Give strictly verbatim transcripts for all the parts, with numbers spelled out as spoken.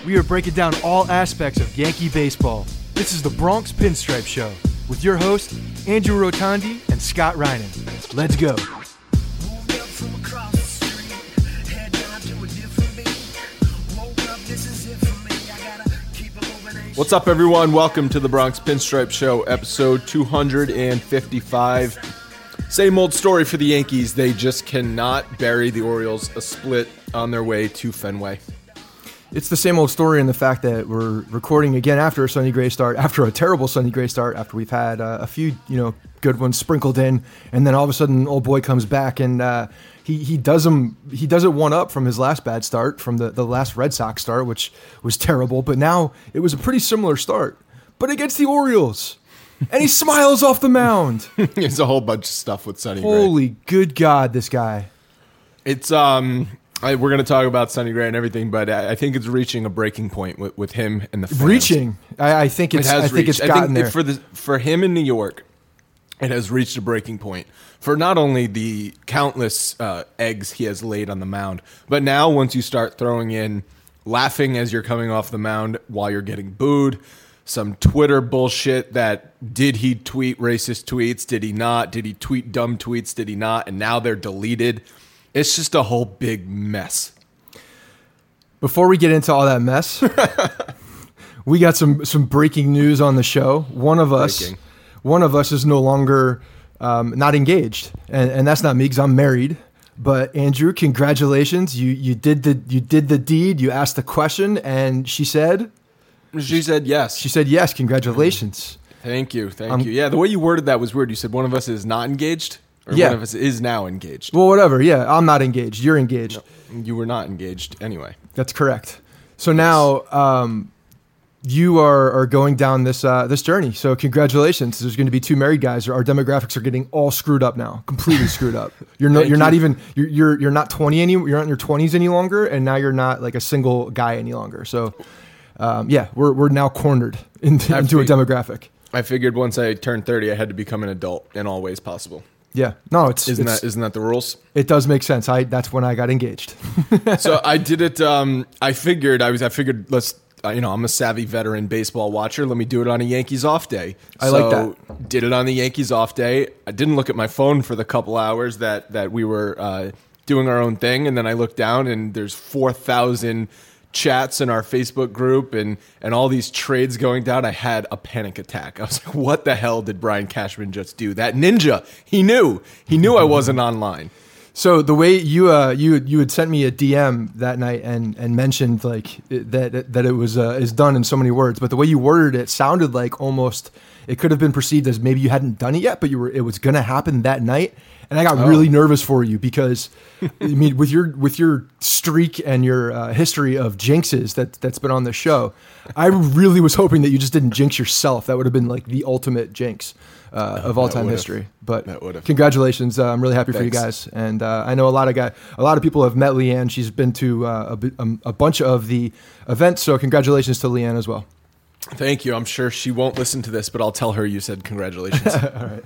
we are breaking down all aspects of Yankee baseball. This is the Bronx Pinstripe Show with your hosts, Andrew Rotondi and Scott Reinen. Let's go. What's up, everyone? Welcome to the Bronx Pinstripe Show, episode two hundred fifty-five. Same old story for the Yankees. They just cannot bury the Orioles a split on their way to Fenway. It's the same old story in the fact that we're recording again after a Sonny Gray start, after a terrible Sonny Gray start, after we've had uh, a few, you know, good ones sprinkled in, and then all of a sudden, old boy comes back and uh, he he does him he does it one up from his last bad start, from the, the last Red Sox start, which was terrible. But now it was a pretty similar start, but against the Orioles, and he smiles off the mound. There's a whole bunch of stuff with Sonny Gray. Holy good God, this guy! It's um. I, we're going to talk about Sonny Gray and everything, but I, I think it's reaching a breaking point with, with him and the fans. Reaching, I, I think it's. It has I think reached. it's I gotten think there for the for him in New York. It has reached a breaking point for not only the countless uh, eggs he has laid on the mound, but now once you start throwing in laughing as you're coming off the mound while you're getting booed, some Twitter bullshit that did he tweet racist tweets? Did he not? Did he tweet dumb tweets? Did he not? And now they're deleted. It's just a whole big mess. Before we get into all that mess, we got some some breaking news on the show. One of us, breaking. one of us is no longer um, not engaged, and, and that's not me because I'm married. But Andrew, congratulations! You you did the you did the deed. You asked the question, and she said, she said yes. She said yes. Congratulations! Thank you, thank um, you. Yeah, the way you worded that was weird. You said one of us is not engaged. Or yeah. one of us is now engaged. Well, whatever. Yeah, I'm not engaged. You're engaged. No, you were not engaged anyway. That's correct. So yes. now um, you are, are going down this uh, this journey. So congratulations. There's going to be two married guys. Our demographics are getting all screwed up now. Completely screwed up. You're no, you're you. not even you're, you're you're not twenty any. You're not in your twenties any longer, and now you're not like a single guy any longer. So um, yeah, we're we're now cornered into, into a demographic. I figured once I turned thirty, I had to become an adult in all ways possible. Yeah, no, it's isn't it's, that isn't that the rules? It does make sense. I that's when I got engaged. So I did it. Um, I figured I was. I figured let's. Uh, you know, I'm a savvy veteran baseball watcher. Let me do it on a Yankees off day. I so like that. Did it on the Yankees off day. I didn't look at my phone for the couple hours that that we were uh, doing our own thing, and then I looked down and there's four thousand chats in our Facebook group and and all these trades going down. I had a panic attack. I was like, what the hell did Brian Cashman just do? That ninja, he knew. He knew I wasn't online. So the way you uh you you had sent me a D M that night and and mentioned like that that it was uh, is done in so many words, but the way you worded it sounded like almost it could have been perceived as maybe you hadn't done it yet, but you were it was going to happen that night. And I got oh. really nervous for you because, I mean, with your with your streak and your uh, history of jinxes that that's been on the show, I really was hoping that you just didn't jinx yourself. That would have been like the ultimate jinx uh, of all time history. But congratulations! Uh, I'm really happy Thanks. for you guys, and uh, I know a lot of guy, a lot of people have met Leanne. She's been to uh, a, a bunch of the events, so congratulations to Leanne as well. Thank you. I'm sure she won't listen to this, but I'll tell her you said congratulations. All right.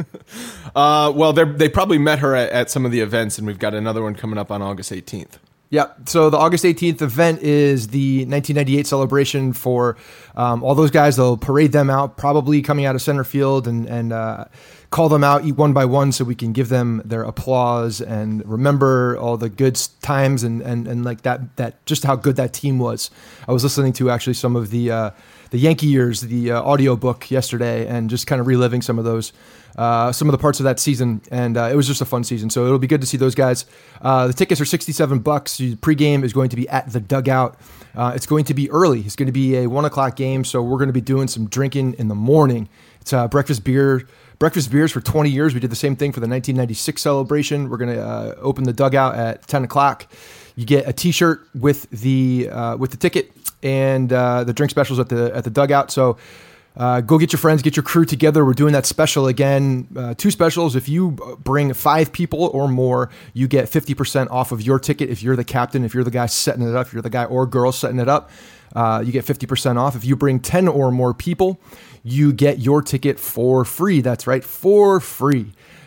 uh, well, they probably met her at, at some of the events, and we've got another one coming up on August eighteenth. Yeah, so the August eighteenth event is the nineteen ninety-eight celebration for um, all those guys. They'll parade them out, probably coming out of center field, and, and uh, call them out, eat one by one, so we can give them their applause and remember all the good times and, and, and like that, that just how good that team was. I was listening to actually some of the uh, the Yankee years, the uh, audio book yesterday, and just kind of reliving some of those. Uh, some of the parts of that season, and uh, it was just a fun season. So it'll be good to see those guys. Uh, the tickets are sixty-seven bucks. The pregame is going to be at the Dugout. Uh, it's going to be early. It's going to be a one o'clock game, so we're going to be doing some drinking in the morning. It's uh, breakfast beer, breakfast beers for twenty years. We did the same thing for the nineteen ninety-six celebration. We're going to uh, open the Dugout at ten o'clock. You get a T-shirt with the uh, with the ticket and uh, the drink specials at the at the Dugout. So. Uh, go get your friends, get your crew together. We're doing that special again. Uh, two specials. If you bring five people or more, you get fifty percent off of your ticket. If you're the captain, if you're the guy setting it up, if you're the guy or girl setting it up, uh, you get fifty percent off. If you bring ten or more people, you get your ticket for free. That's right, for free.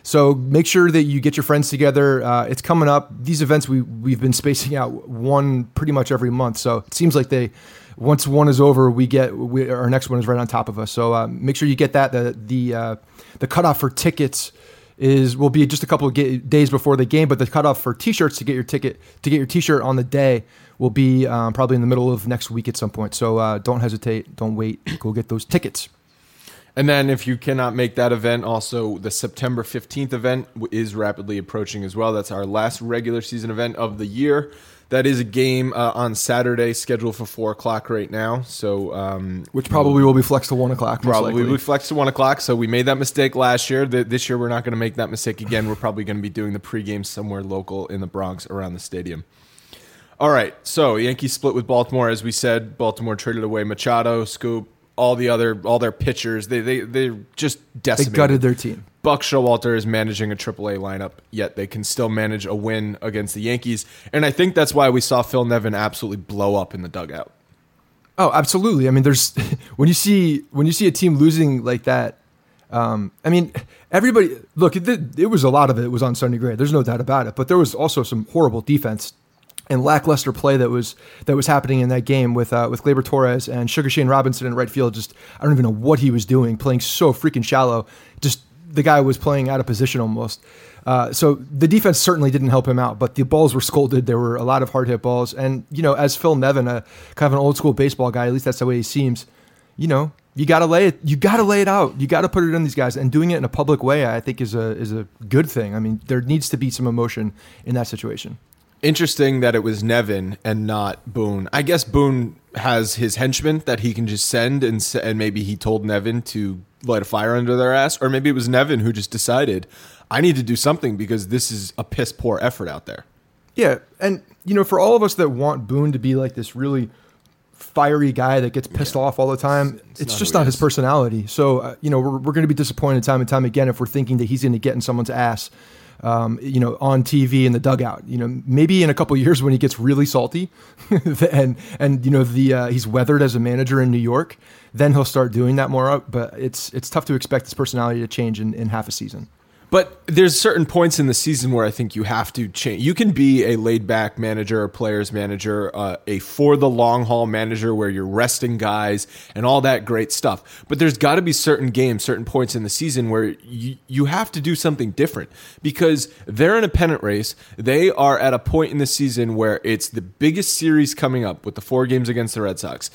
So make sure that you get your friends together. Uh, it's coming up. These events we we've been spacing out one pretty much every month. So it seems like they once one is over, we get we, our next one is right on top of us. So uh, make sure you get that. The the uh, the cutoff for tickets is will be just a couple of ga- days before the game, but the cutoff for T-shirts to get your ticket to get your T-shirt on the day will be um, probably in the middle of next week at some point. So uh, don't hesitate, don't wait, go get those tickets. And then if you cannot make that event, also the September fifteenth event is rapidly approaching as well. That's our last regular season event of the year. That is a game uh, on Saturday, scheduled for four o'clock right now. So, um, which probably will be flexed to one o'clock. Most probably likely. will be flexed to one o'clock. So we made that mistake last year. This year we're not going to make that mistake again. We're probably going to be doing the pregame somewhere local in the Bronx around the stadium. All right. So Yankees split with Baltimore, as we said. Baltimore traded away Machado, Scoop, all the other, all their pitchers. They they they just decimated. They gutted their team. Buck Showalter is managing a triple A lineup, yet they can still manage a win against the Yankees. And I think that's why we saw Phil Nevin absolutely blow up in the dugout. Oh, absolutely. I mean, there's when you see when you see a team losing like that. Um, I mean, everybody look. It, it was a lot of it was on Sonny Gray. There's no doubt about it. But there was also some horrible defense and lackluster play that was that was happening in that game with uh, with Gleyber Torres and Sugar Shane Robinson in right field. Just I don't even know what he was doing, playing so freaking shallow. Just the guy was playing out of position almost. Uh, so the defense certainly didn't help him out, but the balls were scolded. There were a lot of hard hit balls. And, you know, as Phil Nevin, a kind of an old school baseball guy, at least that's the way he seems, you know, you got to lay it, you got to lay it out. You got to put it on these guys, and doing it in a public way, I think is a, is a good thing. I mean, there needs to be some emotion in that situation. Interesting that it was Nevin and not Boone. I guess Boone has his henchmen that he can just send, and and maybe he told Nevin to light a fire under their ass, or maybe it was Nevin who just decided, I need to do something because this is a piss poor effort out there. Yeah, and you know, for all of us that want Boone to be like this really fiery guy that gets pissed yeah. off all the time, it's, it's, it's not just not his personality. So uh, you know, we're we're going to be disappointed time and time again if we're thinking that he's going to get in someone's ass. Um, you know, on T V in the dugout. You know, maybe in a couple of years when he gets really salty, and and you know the uh, he's weathered as a manager in New York, then he'll start doing that more. But it's it's tough to expect his personality to change in, in half a season. But there's certain points in the season where I think you have to change. You can be a laid-back manager, a player's manager, uh, a for-the-long-haul manager where you're resting guys and all that great stuff. But there's got to be certain games, certain points in the season where you, you have to do something different because they're in a pennant race. They are at a point in the season where it's the biggest series coming up with the four games against the Red Sox.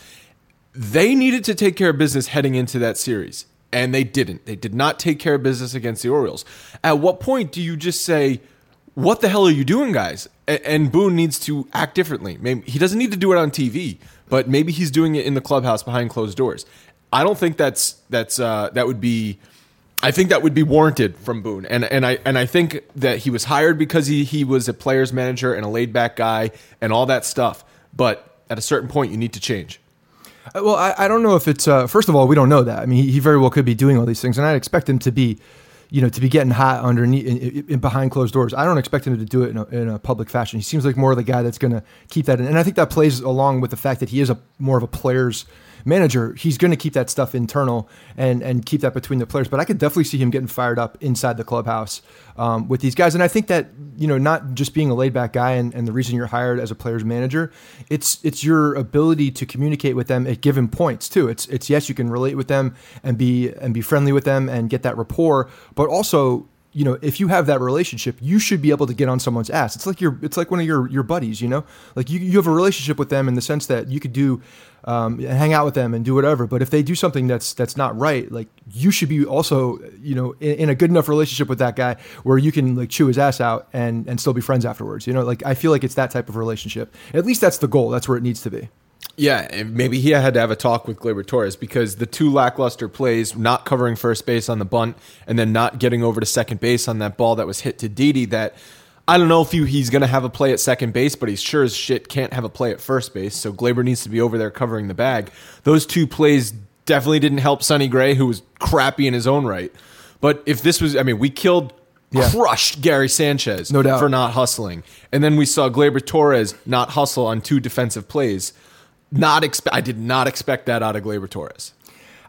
They needed to take care of business heading into that series. And they didn't. They did not take care of business against the Orioles. At what point do you just say, what the hell are you doing, guys? And Boone needs to act differently. Maybe he doesn't need to do it on T V, but maybe he's doing it in the clubhouse behind closed doors. I don't think that's that's uh, that would be. I think that would be warranted from Boone, and and I and I think that he was hired because he he was a player's manager and a laid back guy and all that stuff. But at a certain point, you need to change. Well, I, I don't know if it's, uh, first of all, we don't know that. I mean, he, he very well could be doing all these things, and I'd expect him to be, you know, to be getting hot underneath, in, in behind closed doors. I don't expect him to do it in a, in a public fashion. He seems like more of the guy that's going to keep that in. And I think that plays along with the fact that he is a more of a player's manager. He's going to keep that stuff internal and, and keep that between the players. But I could definitely see him getting fired up inside the clubhouse um, with these guys. And I think that, you know, not just being a laid back guy and, and the reason you're hired as a player's manager, it's it's your ability to communicate with them at given points too. It's it's yes, you can relate with them and be and be friendly with them and get that rapport, but also, you know, if you have that relationship, you should be able to get on someone's ass. It's like your, it's like one of your, your buddies, you know, like you, you have a relationship with them in the sense that you could do, um, hang out with them and do whatever. But if they do something that's, that's not right, like you should be also, you know, in, in a good enough relationship with that guy where you can like chew his ass out and, and still be friends afterwards. You know, like I feel like it's that type of relationship. At least that's the goal. That's where it needs to be. Yeah, and maybe he had to have a talk with Gleyber Torres because the two lackluster plays, not covering first base on the bunt and then not getting over to second base on that ball that was hit to Didi, that I don't know if he, he's going to have a play at second base, but he sure as shit can't have a play at first base, so Gleyber needs to be over there covering the bag. Those two plays definitely didn't help Sonny Gray, who was crappy in his own right. But if this was, I mean, we killed, yeah. crushed Gary Sanchez no doubt. for not hustling. And then we saw Gleyber Torres not hustle on two defensive plays. Not expect. I did not expect that out of Gleyber Torres.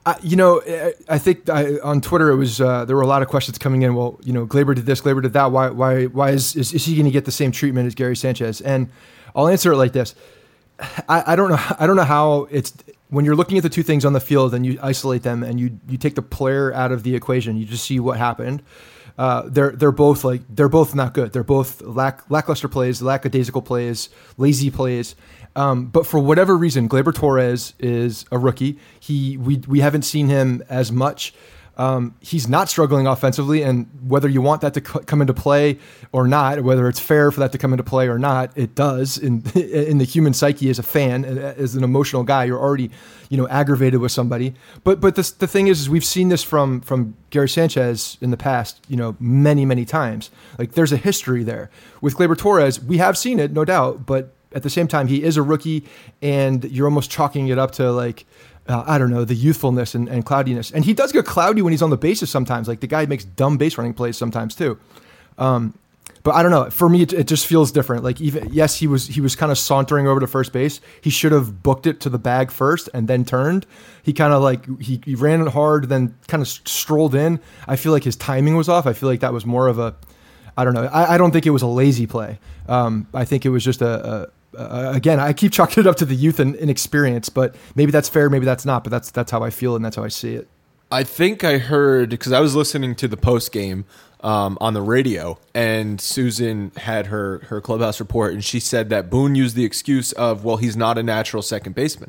I, you know, I, I think I, on Twitter it was uh, there were a lot of questions coming in. Well, you know, Gleyber did this, Gleyber did that. Why, why, why is is, is he going to get the same treatment as Gary Sanchez? And I'll answer it like this: I, I don't know. I don't know how it's when you're looking at the two things on the field and you isolate them and you you take the player out of the equation. You just see what happened. Uh, they're they're both like they're both not good. They're both lack, lackluster plays, lackadaisical plays, lazy plays. Um, but for whatever reason, Gleyber Torres is a rookie. He we we haven't seen him as much. Um, he's not struggling offensively, and whether you want that to c- come into play or not, whether it's fair for that to come into play or not, it does. In in the human psyche, as a fan, as an emotional guy, you're already, you know, aggravated with somebody. But but the the thing is, is we've seen this from from Gary Sanchez in the past, you know, many many times. Like there's a history there with Gleyber Torres. We have seen it, no doubt, but at the same time, he is a rookie, and you're almost chalking it up to like. Uh, I don't know, the youthfulness and, and cloudiness. And he does get cloudy when he's on the bases sometimes. Like the guy makes dumb base running plays sometimes too. Um, but I don't know. For me, it, it just feels different. Like even, yes, he was, he was kind of sauntering over to first base. He should have booked it to the bag first and then turned. He kind of like, he, he ran it hard, then kind of strolled in. I feel like his timing was off. I feel like that was more of a, I don't know. I, I don't think it was a lazy play. Um, I think it was just a, a Uh, again, I keep chalking it up to the youth and inexperience, but maybe that's fair, maybe that's not. But that's that's how I feel, and that's how I see it. I think I heard because I was listening to the post game um, on the radio, and Susan had her her clubhouse report, and she said that Boone used the excuse of, "Well, he's not a natural second baseman."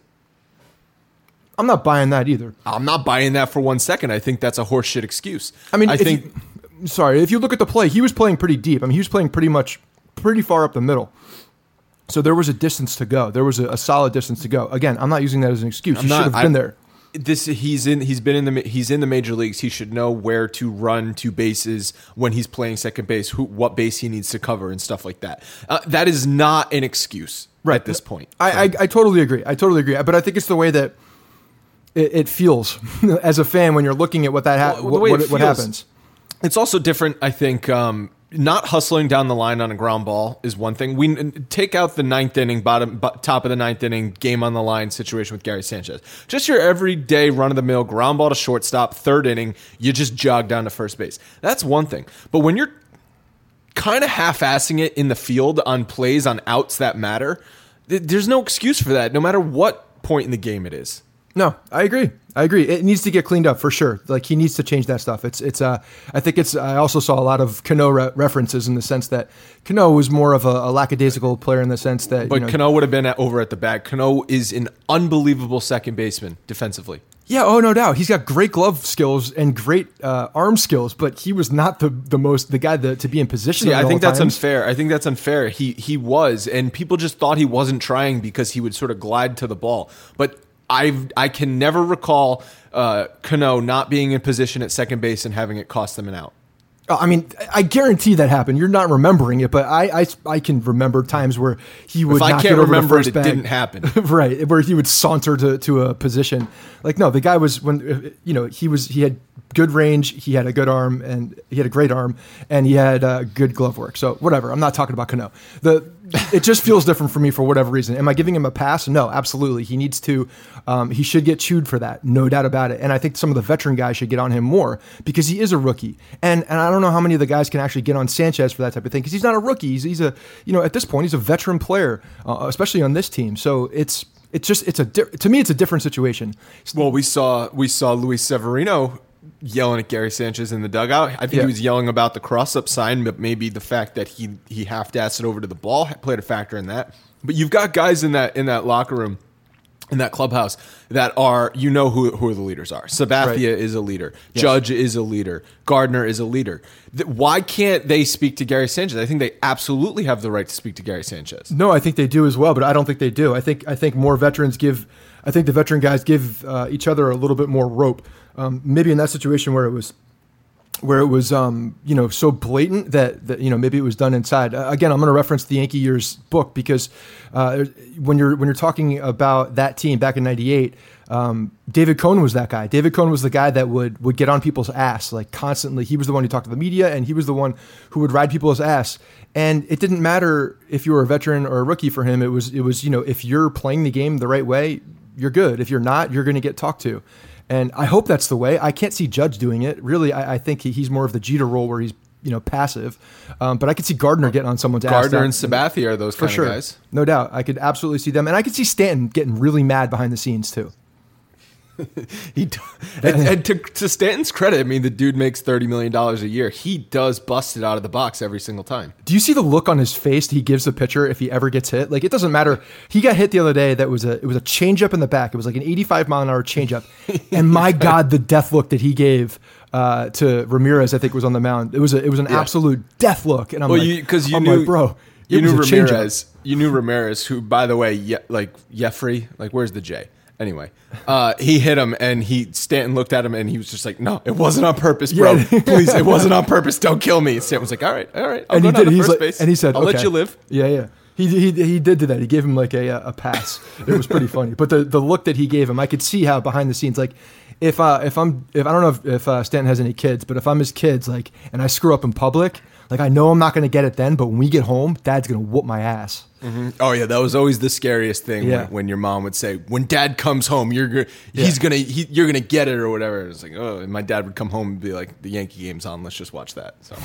I'm not buying that either. I'm not buying that for one second. I think that's a horseshit excuse. I mean, I if think. You, sorry, if you look at the play, he was playing pretty deep. I mean, he was playing pretty much pretty far up the middle. So there was a distance to go. There was a, a solid distance to go. Again, I'm not using that as an excuse. I'm He not- should have been I- there. This he's in. He's been in the. He's in the major leagues. He should know where to run to bases when he's playing second base. Who, what base he needs to cover and stuff like that. Uh, that is not an excuse Right. at this point. I, I, I totally agree. I totally agree. But I think it's the way that it, it feels as a fan when you're looking at what that ha- Well, the what, way what, it what feels- happens. It's also different, I think. Um, not hustling down the line on a ground ball is one thing. We take out the ninth inning, bottom, bo- top of the ninth inning, game on the line situation with Gary Sanchez. Just your everyday run of the mill ground ball to shortstop, third inning, you just jog down to first base. That's one thing. But when you're kind of half-assing it in the field on plays on outs that matter, th- there's no excuse for that, no matter what point in the game it is. No, I agree. I agree. It needs to get cleaned up for sure. Like he needs to change that stuff. It's it's. Uh, I think it's. I also saw a lot of Cano re- references in the sense that Cano was more of a, a lackadaisical player in the sense that. But you know, Cano would have been at, over at the bag. Cano is an unbelievable second baseman defensively. Yeah, oh no doubt. He's got great glove skills and great uh, arm skills, but he was not the the most the guy that, to be in position. Yeah, at I think all that's times. unfair. I think that's unfair. He he was, and people just thought he wasn't trying because he would sort of glide to the ball. But I I can never recall uh, Cano not being in position at second base and having it cost them an out. Oh, I mean, I guarantee that happened. You're not remembering it, but I I, I can remember times where he would If I not can't get over remember the it, first it bag. didn't happen. Right, where he would saunter to, to a position. Like, no, the guy was, when you know, he was he had good range, he had a good arm, and he had a great arm, and he had uh, good glove work. So whatever, I'm not talking about Cano. The it just feels different for me for whatever reason. Am I giving him a pass? No, absolutely. He needs to. Um, he should get chewed for that, no doubt about it. And I think some of the veteran guys should get on him more because he is a rookie. And and I don't know how many of the guys can actually get on Sanchez for that type of thing because he's not a rookie. He's, he's a you know at this point he's a veteran player, uh, especially on this team. So it's. It's just it's a di- to me it's a different situation. Well, we saw we saw Luis Severino yelling at Gary Sanchez in the dugout. I think Yeah. he was yelling about the cross-up sign, but maybe the fact that he he half-assed it over to the ball played a factor in that. But you've got guys in that in that locker room, in that clubhouse, that are, you know who who the leaders are. Sabathia Right. is a leader. Yes. Judge is a leader. Gardner is a leader. Th- Why can't they speak to Gary Sanchez? I think they absolutely have the right to speak to Gary Sanchez. No, I think they do as well, but I don't think they do. I think I think more veterans give. I think the veteran guys give uh, each other a little bit more rope. Um, maybe in that situation where it was, where it was, um, you know, so blatant that, that you know maybe it was done inside. Uh, again, I'm going to reference the Yankee Years book because uh, when you're when you're talking about that team back in ninety-eight. Um, David Cone was that guy. David Cone was the guy that would, would get on people's ass like constantly. He was the one who talked to the media, and he was the one who would ride people's ass. And it didn't matter if you were a veteran or a rookie for him. It was, it was, you know, if you're playing the game the right way, you're good. If you're not, you're going to get talked to. And I hope that's the way. I can't see Judge doing it. Really, I, I think he, he's more of the Jeter role where he's, you know, passive. Um, but I could see Gardner getting on someone's Gardner ass. Gardner and Sabathia are those for kind sure. of guys. No doubt. I could absolutely see them. And I could see Stanton getting really mad behind the scenes too. he do, and, and to, to Stanton's credit, I mean, the dude makes thirty million dollars a year. He does bust it out of the box every single time. Do you see the look on his face he gives the pitcher if he ever gets hit? Like, it doesn't matter. He got hit the other day. That was a it was a changeup in the back. It was like an eighty-five mile an hour changeup. And my God, the death look that he gave uh, to Ramirez, I think, was on the mound. It was a, it was an yeah. absolute death look. And I'm well, like, because you, you I'm knew, like, bro, you knew Ramirez. You knew Ramirez, who, by the way, ye, like Jeffrey, like where's the J? Anyway, uh, he hit him, and he Stanton looked at him, and he was just like, "No, it wasn't on purpose, bro. Yeah. Please, it wasn't on purpose. Don't kill me." Stanton was like, "All right, all right, I'll and go he down did. to He's first like, base, and he said, I'll okay. let you live." Yeah, yeah. He he he did do that. He gave him like a a pass. It was pretty funny. But the, the look that he gave him, I could see how behind the scenes, like if uh if I'm if I don't know if, if uh, Stanton has any kids, but if I'm his kids, like, and I screw up in public, like I know I'm not going to get it then, but when we get home, Dad's going to whoop my ass. Mm-hmm. Oh yeah, that was always the scariest thing yeah. when, when your mom would say, "When Dad comes home, you're go- he's yeah. gonna he, you're gonna get it or whatever." It's like, oh, and my dad would come home and be like, "The Yankee game's on. Let's just watch that." So,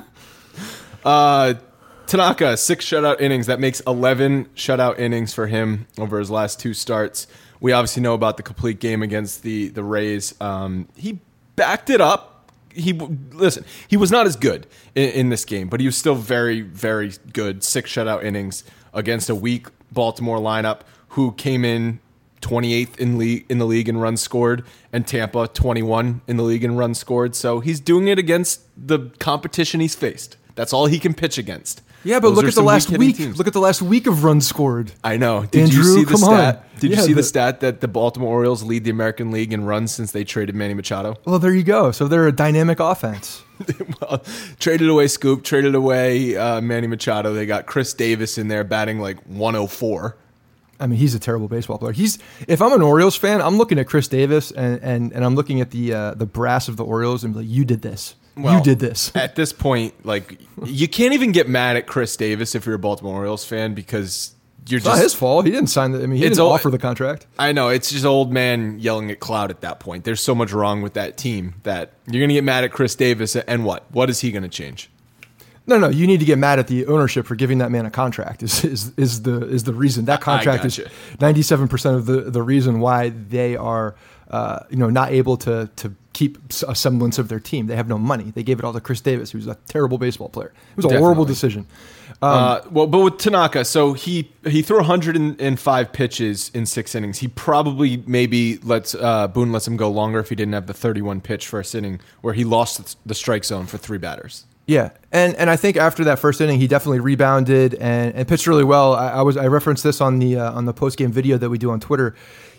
uh, Tanaka six shutout innings. That makes eleven shutout innings for him over his last two starts. We obviously know about the complete game against the the Rays. Um, he backed it up. He listen. He was not as good in, in this game, but he was still very, very good. Six shutout innings against a weak Baltimore lineup who came in twenty-eighth in league in the league in runs scored, and Tampa twenty-one in the league in runs scored. So he's doing it against the competition he's faced. That's all he can pitch against. Yeah, but Those look at the last week. Teams. Look at the last week of runs scored. I know. Did Andrew, you see the come stat? on. Did yeah, you see the, the stat that the Baltimore Orioles lead the American League in runs since they traded Manny Machado? Well, there you go. So they're a dynamic offense. Well, traded away Scoop, traded away uh, Manny Machado. They got Chris Davis in there batting like one oh four. I mean, he's a terrible baseball player. He's if I'm an Orioles fan, I'm looking at Chris Davis and and, and I'm looking at the uh, the brass of the Orioles and be like, you did this. Well, you did this. At this point, like you can't even get mad at Chris Davis if you're a Baltimore Orioles fan because you're it's just not his fault. He didn't sign the. I mean, he didn't old, offer the contract. I know it's just old man yelling at cloud at that point. There's so much wrong with that team that you're gonna get mad at Chris Davis and what? What is he gonna change? No, no, you need to get mad at the ownership for giving that man a contract. Is is, is the is the reason that contract gotcha. is ninety-seven percent of the, the reason why they are uh, you know not able to to keep a semblance of their team. They have no money. They gave it all to Chris Davis, who's a terrible baseball player. It was a Definitely. horrible decision. Um, uh, well, but with Tanaka, so he he threw one hundred five pitches in six innings. He probably maybe lets uh, Boone lets him go longer if he didn't have the thirty-one pitch first inning where he lost the strike zone for three batters. Yeah, and and I think after that first inning, he definitely rebounded and, and pitched really well. I, I was I referenced this on the uh, on the post game video that we do on Twitter.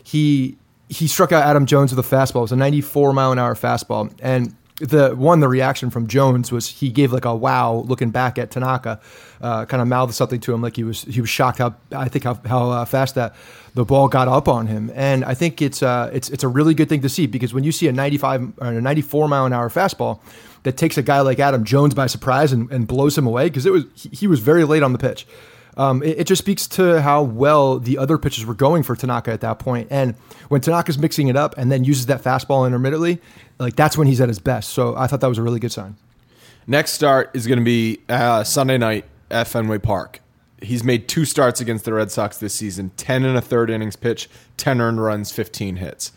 He he struck out Adam Jones with a fastball. It was a ninety-four mile an hour fastball, and the one the reaction from Jones was he gave like a wow looking back at Tanaka, uh, kind of mouthed something to him like he was he was shocked how I think how how uh, fast that the ball got up on him, and I think it's uh it's it's a really good thing to see because when you see a ninety-five or a ninety-four mile an hour fastball that takes a guy like Adam Jones by surprise and, and blows him away because it was he, he was very late on the pitch. Um, it, it just speaks to how well the other pitches were going for Tanaka at that point. And when Tanaka's mixing it up and then uses that fastball intermittently, like that's when he's at his best. So I thought that was a really good sign. Next start is going to be uh, Sunday night at Fenway Park. He's made two starts against the Red Sox this season, ten and a third innings pitch, ten earned runs, fifteen hits.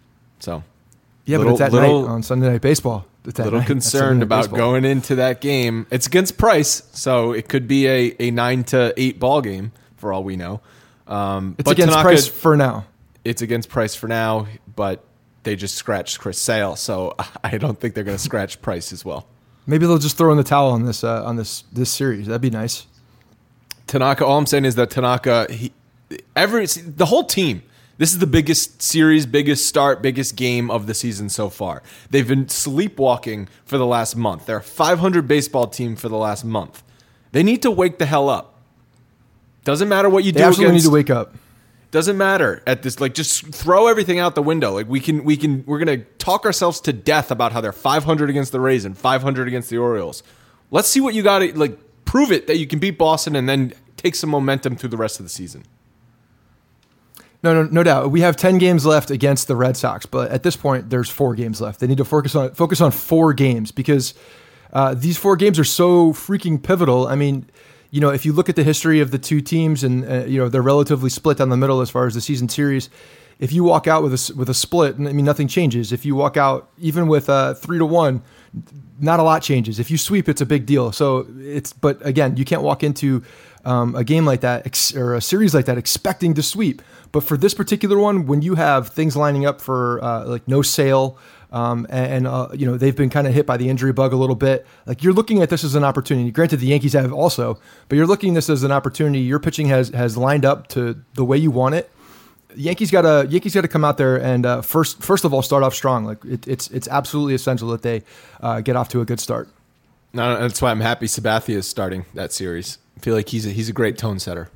So yeah, little, but it's at little, night on Sunday Night Baseball. A little concerned about baseball. Going into that game. It's against Price, so it could be a, a nine to eight ball game for all we know. Um, it's but against Tanaka, Price for now. It's against Price for now, but they just scratched Chris Sale, so I don't think they're going to scratch Price as well. Maybe they'll just throw in the towel on this uh, on this this series. That'd be nice. Tanaka. All I'm saying is that Tanaka, he, every the whole team. This is the biggest series, biggest start, biggest game of the season so far. They've been sleepwalking for the last month. They're a five hundred baseball team for the last month. They need to wake the hell up. Doesn't matter what you they do. They absolutely against, need to wake up. Doesn't matter at this. Like, just throw everything out the window. Like, we can, we can, we're gonna talk ourselves to death about how they're five hundred against the Rays and five hundred against the Orioles. Let's see what you got to like. Prove it that you can beat Boston and then take some momentum through the rest of the season. No, no, no doubt. We have ten games left against the Red Sox, but at this point, there's four games left. They need to focus on focus on four games because uh, these four games are so freaking pivotal. I mean, you know, if you look at the history of the two teams, and uh, you know they're relatively split down the middle as far as the season series. If you walk out with a with a split, I mean, nothing changes. If you walk out even with a three to one, not a lot changes. If you sweep, it's a big deal. So it's, but again, you can't walk into um, a game like that ex, or a series like that expecting to sweep. But for this particular one, when you have things lining up for uh, like no Sale, um, and, and uh, you know they've been kind of hit by the injury bug a little bit, like you're looking at this as an opportunity. Granted, the Yankees have also, but you're looking at this as an opportunity. Your pitching has has lined up to the way you want it. Yankees got to Yankees got to come out there and uh, first first of all start off strong. Like it, it's it's absolutely essential that they uh, get off to a good start. No, that's why I'm happy Sabathia is starting that series. I feel like he's a, he's a great tone setter.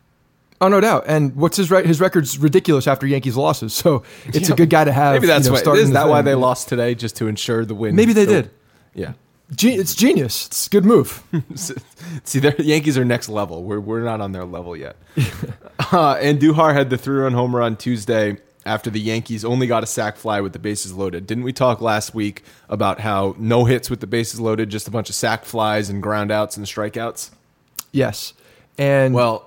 Oh, no doubt. And what's his re- his record's ridiculous after Yankees losses, so it's yeah. a good guy to have. Maybe that's you know, why. Isn't that why they lost today, just to ensure the win? Maybe they so, did. Yeah. Ge- it's genius. It's a good move. See, the Yankees are next level. We're we're not on their level yet. uh, and Andujar had the three-run homer on Tuesday after the Yankees only got a sac fly with the bases loaded. Didn't we talk last week about how no hits with the bases loaded, just a bunch of sac flies and ground outs and strikeouts? Yes. And well,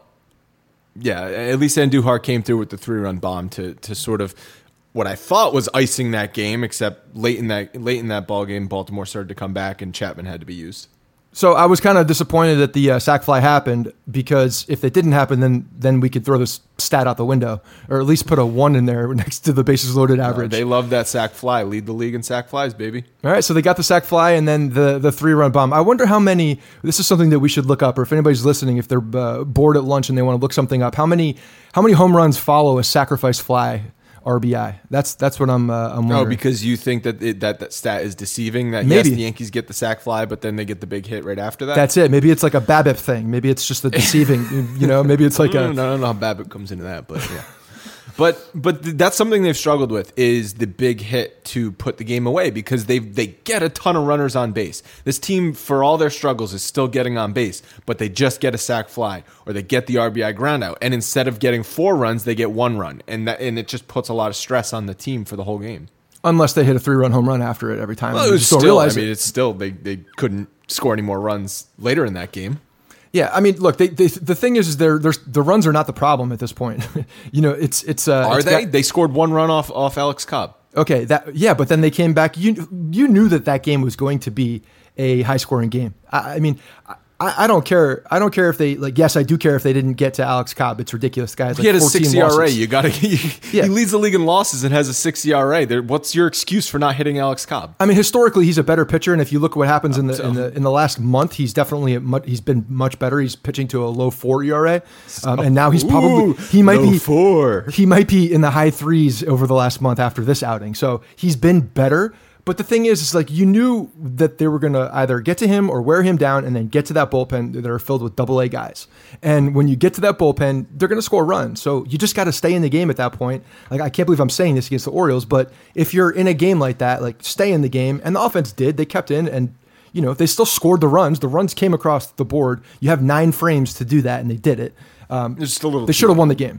yeah, at least Andujar came through with the three-run bomb to to sort of what I thought was icing that game, except late in that late in that ball game, Baltimore started to come back and Chapman had to be used. So I was kind of disappointed that the uh, sac fly happened, because if it didn't happen, then then we could throw this stat out the window, or at least put a one in there next to the bases loaded average. Uh, they love that sac fly. Lead the league in sac flies, baby. All right, so they got the sac fly and then the the three run bomb. I wonder how many. This is something that we should look up, or if anybody's listening, if they're uh, bored at lunch and they want to look something up, how many how many home runs follow a sacrifice fly R B I? That's that's what I'm uh, I'm wondering. Oh, because you think that it, that that stat is deceiving. That Maybe. Yes, the Yankees get the sac fly, but then they get the big hit right after that. That's it. Maybe it's like a BABIP thing. Maybe it's just the deceiving. You know, maybe it's like no, a. No, no, I don't know how BABIP comes into that, but yeah. But but that's something they've struggled with, is the big hit to put the game away, because they they get a ton of runners on base. This team, for all their struggles, is still getting on base, but they just get a sac fly or they get the R B I ground out, and instead of getting four runs, they get one run, and that and it just puts a lot of stress on the team for the whole game. Unless they hit a three run home run after it every time. Well, it was still, I mean, it's still they they couldn't score any more runs later in that game. Yeah, I mean, look, they, they, the thing is, is they're, they're, the runs are not the problem at this point. you know, it's it's. Uh, are it's they? got, they scored one run off off Alex Cobb. Okay, that yeah, but then they came back. You you knew that that game was going to be a high scoring game. I, I mean, I, I don't care. I don't care if they like. Yes, I do care if they didn't get to Alex Cobb. It's ridiculous, guys. He like had a six E R A. losses. You got to. Yeah. He leads the league in losses and has a six E R A. There, what's your excuse for not hitting Alex Cobb? I mean, historically, he's a better pitcher, and if you look at what happens in the in the in the last month, he's definitely a much, he's been much better. He's pitching to a low four E R A, um, and now he's probably Ooh, he might low be four. He might be in the high threes over the last month after this outing. So he's been better. But the thing is, it's like you knew that they were going to either get to him or wear him down and then get to that bullpen that are filled with double A guys. And when you get to that bullpen, they're going to score runs. So you just got to stay in the game at that point. Like, I can't believe I'm saying this against the Orioles, but if you're in a game like that, like, stay in the game. And the offense did. They kept in, and, you know, they still scored the runs. The runs came across the board. You have nine frames to do that, and they did it. Um, Just a little. They should have won the game.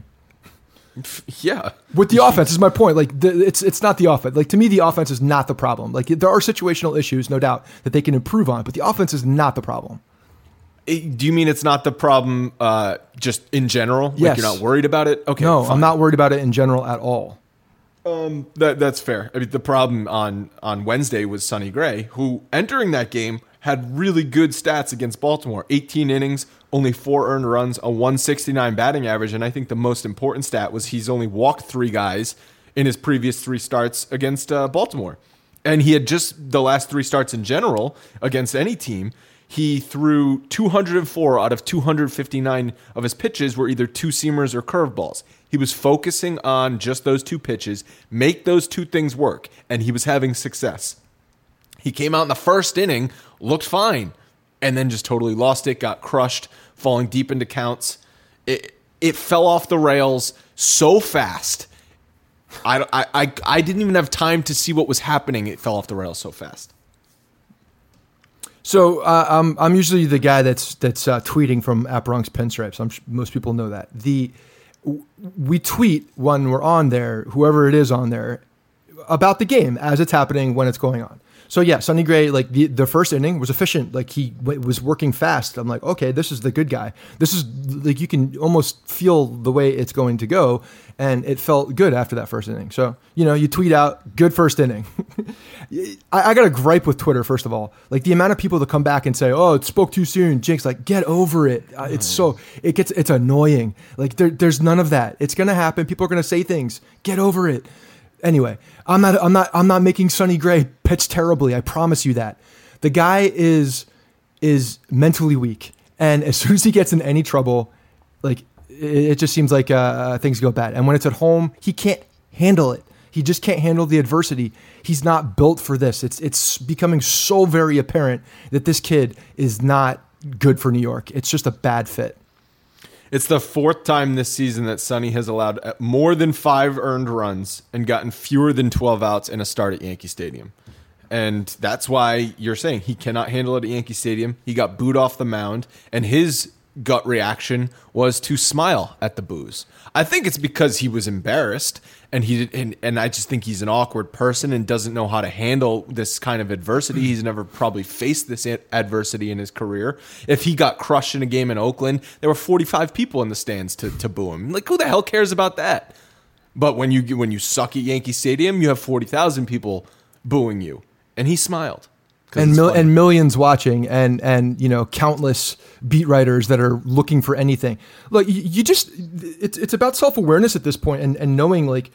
Yeah, with the offense is my point. Like the, it's it's not the offense. Like, to me, the offense is not the problem. Like, there are situational issues, no doubt, that they can improve on, but the offense is not the problem. It, do you mean it's not the problem uh, just in general? Like, yes. You're not worried about it? Okay. No, fine. I'm not worried about it in general at all. Um, that that's fair. I mean, the problem on on Wednesday was Sonny Gray, who entering that game had really good stats against Baltimore. eighteen innings, only four earned runs, a one sixty-nine batting average, and I think the most important stat was he's only walked three guys in his previous three starts against uh, Baltimore. And he had just the last three starts in general against any team. He threw two hundred four out of two hundred fifty-nine of his pitches were either two-seamers or curveballs. He was focusing on just those two pitches, make those two things work, and he was having success. He came out in the first inning, looked fine, and then just totally lost it, got crushed, falling deep into counts. It it fell off the rails so fast. I, I, I, I didn't even have time to see what was happening. It fell off the rails so fast. So uh, I'm I'm usually the guy that's that's uh, tweeting from at Bronx Pinstripes. I'm, most people know that. The we tweet when we're on there, whoever it is on there, about the game as it's happening when it's going on. So yeah, Sonny Gray, like the, the first inning was efficient. Like he w- was working fast. I'm like, okay, this is the good guy. This is like, you can almost feel the way it's going to go. And it felt good after that first inning. So, you know, you tweet out good first inning. I, I got a gripe with Twitter, first of all, like the amount of people that come back and say, oh, it spoke too soon. Jinx, like, get over it. Uh, it's so, it gets, it's annoying. Like there, there's none of that. It's going to happen. People are going to say things, get over it. Anyway, I'm not, I'm not, I'm not making Sonny Gray pitch terribly. I promise you that. The guy is, is mentally weak. And as soon as he gets in any trouble, like it, it just seems like uh, things go bad. And when it's at home, he can't handle it. He just can't handle the adversity. He's not built for this. It's, it's becoming so very apparent that this kid is not good for New York. It's just a bad fit. It's the fourth time this season that Sonny has allowed more than five earned runs and gotten fewer than twelve outs in a start at Yankee Stadium. And that's why you're saying he cannot handle it at Yankee Stadium. He got booed off the mound, and his gut reaction was to smile at the boos. I think it's because he was embarrassed, and he and, and I just think he's an awkward person and doesn't know how to handle this kind of adversity. He's never probably faced this adversity in his career. If he got crushed in a game in Oakland, there were forty-five people in the stands to, to boo him. Like, who the hell cares about that? But when you when you suck at Yankee Stadium, you have forty thousand people booing you. And he smiled. And mil- and millions watching, and and you know, countless beat writers that are looking for anything. Look, you, you just it's it's about self-awareness at this point, and, and knowing like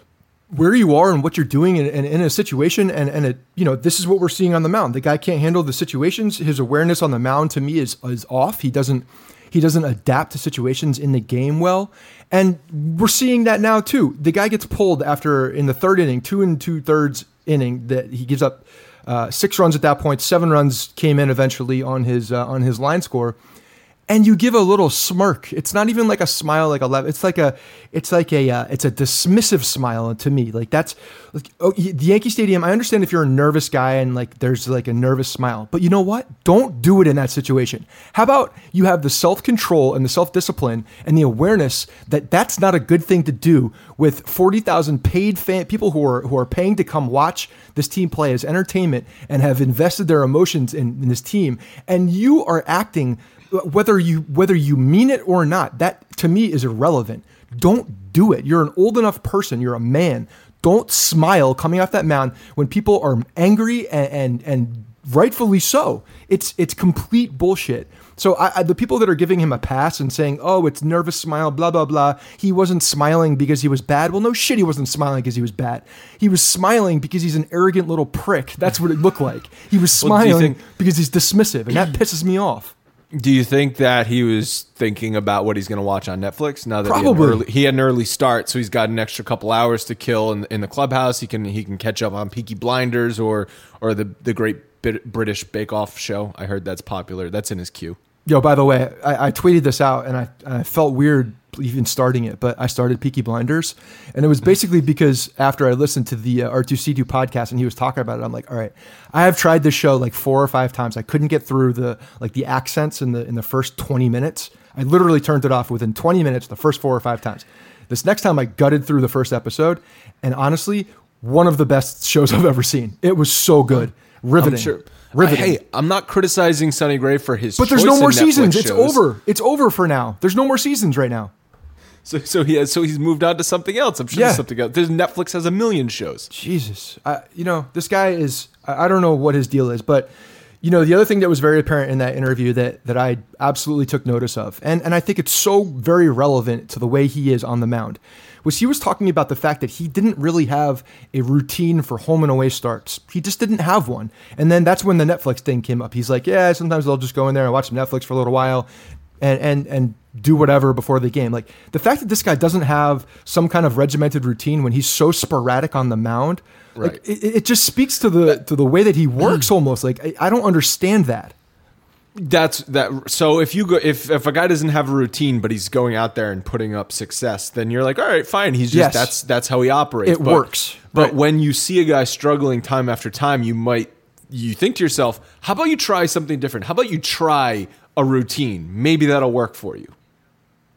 where you are and what you're doing in, in, in a situation, and and it, you know, this is what we're seeing on the mound. The guy can't handle the situations. His awareness on the mound to me is is off. He doesn't he doesn't adapt to situations in the game well, and we're seeing that now too. The guy gets pulled after in the third inning, two and two thirds inning, that he gives up. Uh, six runs at that point. Seven runs came in eventually on his uh, on his line score, and you give a little smirk. It's not even like a smile, like a laugh. It's like a it's like a uh, it's a dismissive smile to me. Like that's like, oh, the Yankee Stadium. I understand if you're a nervous guy and like there's like a nervous smile, but you know what? Don't do it in that situation. How about you have the self-control and the self-discipline and the awareness that that's not a good thing to do with forty thousand paid fan people who are who are paying to come watch this team play as entertainment and have invested their emotions in, in this team, and you are acting whether you whether you mean it or not. That to me is irrelevant. Don't do it. You're an old enough person. You're a man. Don't smile coming off that mound when people are angry and and, and rightfully so. It's it's complete bullshit. So I, I, the people that are giving him a pass and saying, oh, it's nervous smile, blah, blah, blah. He wasn't smiling because he was bad. Well, no shit, he wasn't smiling because he was bad. He was smiling because he's an arrogant little prick. That's what it looked like. He was smiling well, think, because he's dismissive, and that pisses me off. Do you think that he was thinking about what he's going to watch on Netflix now that Probably. He, had an early, he had an early start, so he's got an extra couple hours to kill in, in the clubhouse? He can he can catch up on Peaky Blinders or or the the Great British Bake Off show. I heard that's popular. That's in his queue. Yo, by the way, I, I tweeted this out, and I, I felt weird even starting it, but I started Peaky Blinders, and it was basically because after I listened to the uh, R two C two podcast and he was talking about it, I'm like, all right, I have tried this show like four or five times. I couldn't get through the like the accents in the in the first twenty minutes. I literally turned it off within twenty minutes the first four or five times. This next time I gutted through the first episode, and honestly, one of the best shows I've ever seen. It was so good. Riveting. I'm sure. Riveting. Hey, I'm not criticizing Sonny Gray for his But there's no more seasons. It's shows. over. It's over for now. There's no more seasons right now. So so he has so he's moved on to something else. I'm sure yeah. there's something else. There's Netflix has a million shows. Jesus. I, you know, this guy is I, I don't know what his deal is, but you know, the other thing that was very apparent in that interview that that I absolutely took notice of, and, and I think it's so very relevant to the way he is on the mound, was he was talking about the fact that he didn't really have a routine for home and away starts. He just didn't have one. And then that's when the Netflix thing came up. He's like, yeah, sometimes I'll just go in there and watch some Netflix for a little while and and and do whatever before the game. Like the fact that this guy doesn't have some kind of regimented routine when he's so sporadic on the mound, right. like it, it just speaks to the to the way that he works almost. Like I, I don't understand that. That's that. So if you go, if if a guy doesn't have a routine, but he's going out there and putting up success, then you're like, all right, fine. He's just yes. that's that's how he operates. It but, works. But right. when you see a guy struggling time after time, you might you think to yourself, how about you try something different? How about you try a routine? Maybe that'll work for you.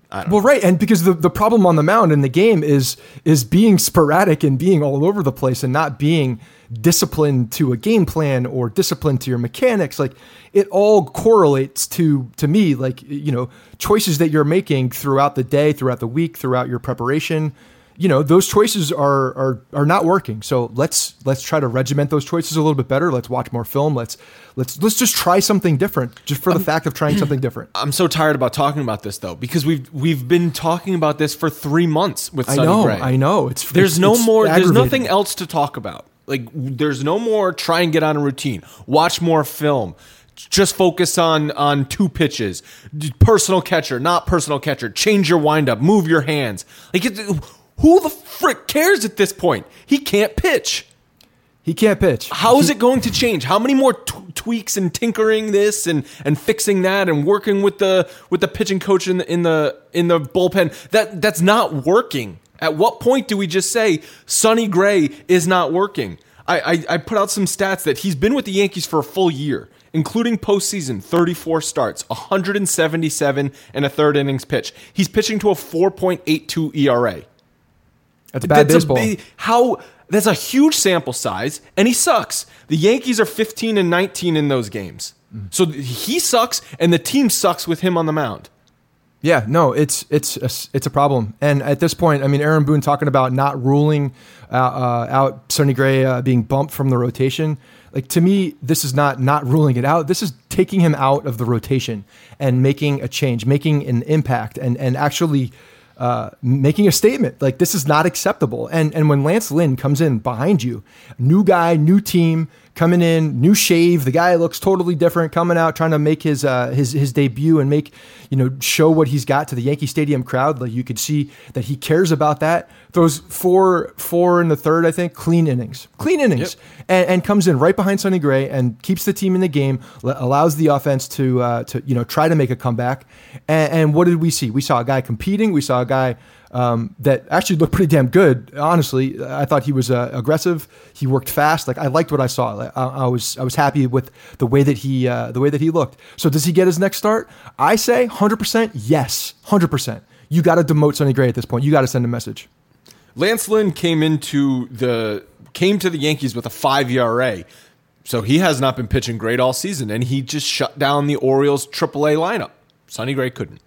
I don't Well, know. right, and because the, the problem on the mound in the game is is being sporadic and being all over the place and not being disciplined to a game plan or disciplined to your mechanics. Like it all correlates to to me, like, you know, choices that you're making throughout the day, throughout the week, throughout your preparation. You know, those choices are are are not working. So let's let's try to regiment those choices a little bit better. Let's watch more film. Let's let's let's just try something different, just for the um, fact of trying something different. I'm so tired about talking about this though, because we've we've been talking about this for three months with Sonny I know, Gray. I know. It's there's it's, no it's more. There's aggravating. nothing else to talk about. Like there's no more. Try and get on a routine. Watch more film. Just focus on on two pitches. Personal catcher, not personal catcher. Change your windup. Move your hands. Like it, who the frick cares at this point? He can't pitch. He can't pitch. How he, is it going to change? How many more t- tweaks and tinkering this and, and fixing that and working with the with the pitching coach in the in the in the bullpen? That that's not working. At what point do we just say Sonny Gray is not working? I, I, I put out some stats that he's been with the Yankees for a full year, including postseason, thirty-four starts, one hundred seventy-seven and a third innings pitch. He's pitching to a four point eight two E R A. That's bad that's baseball. A big, how that's a huge sample size, and he sucks. The Yankees are fifteen and nineteen in those games, mm. so he sucks, and the team sucks with him on the mound. Yeah, no, it's it's a, it's a problem. And at this point, I mean, Aaron Boone talking about not ruling uh, uh, out Sonny Gray uh, being bumped from the rotation. Like, to me, this is not not ruling it out. This is taking him out of the rotation and making a change, making an impact, and and actually uh, making a statement. Like, this is not acceptable. And and when Lance Lynn comes in behind you, new guy, new team, coming in, new shave, the guy looks totally different, coming out, trying to make his uh, his his debut and make, you know, show what he's got to the Yankee Stadium crowd. Like, you could see that he cares about that. Throws four four in the third, I think, clean innings, clean innings, yep. and, and comes in right behind Sonny Gray and keeps the team in the game, allows the offense to uh, to you know try to make a comeback. And, and what did we see? We saw a guy competing. We saw a guy Um, that actually looked pretty damn good. Honestly, I thought he was uh, aggressive. He worked fast. Like, I liked what I saw. Like, I, I was I was happy with the way that he uh, the way that he looked. So does he get his next start? I say one hundred percent yes, one hundred percent. You got to demote Sonny Gray at this point. You got to send a message. Lance Lynn came into the came to the Yankees with a five E R A, so he has not been pitching great all season, and he just shut down the Orioles triple A lineup. Sonny Gray couldn't.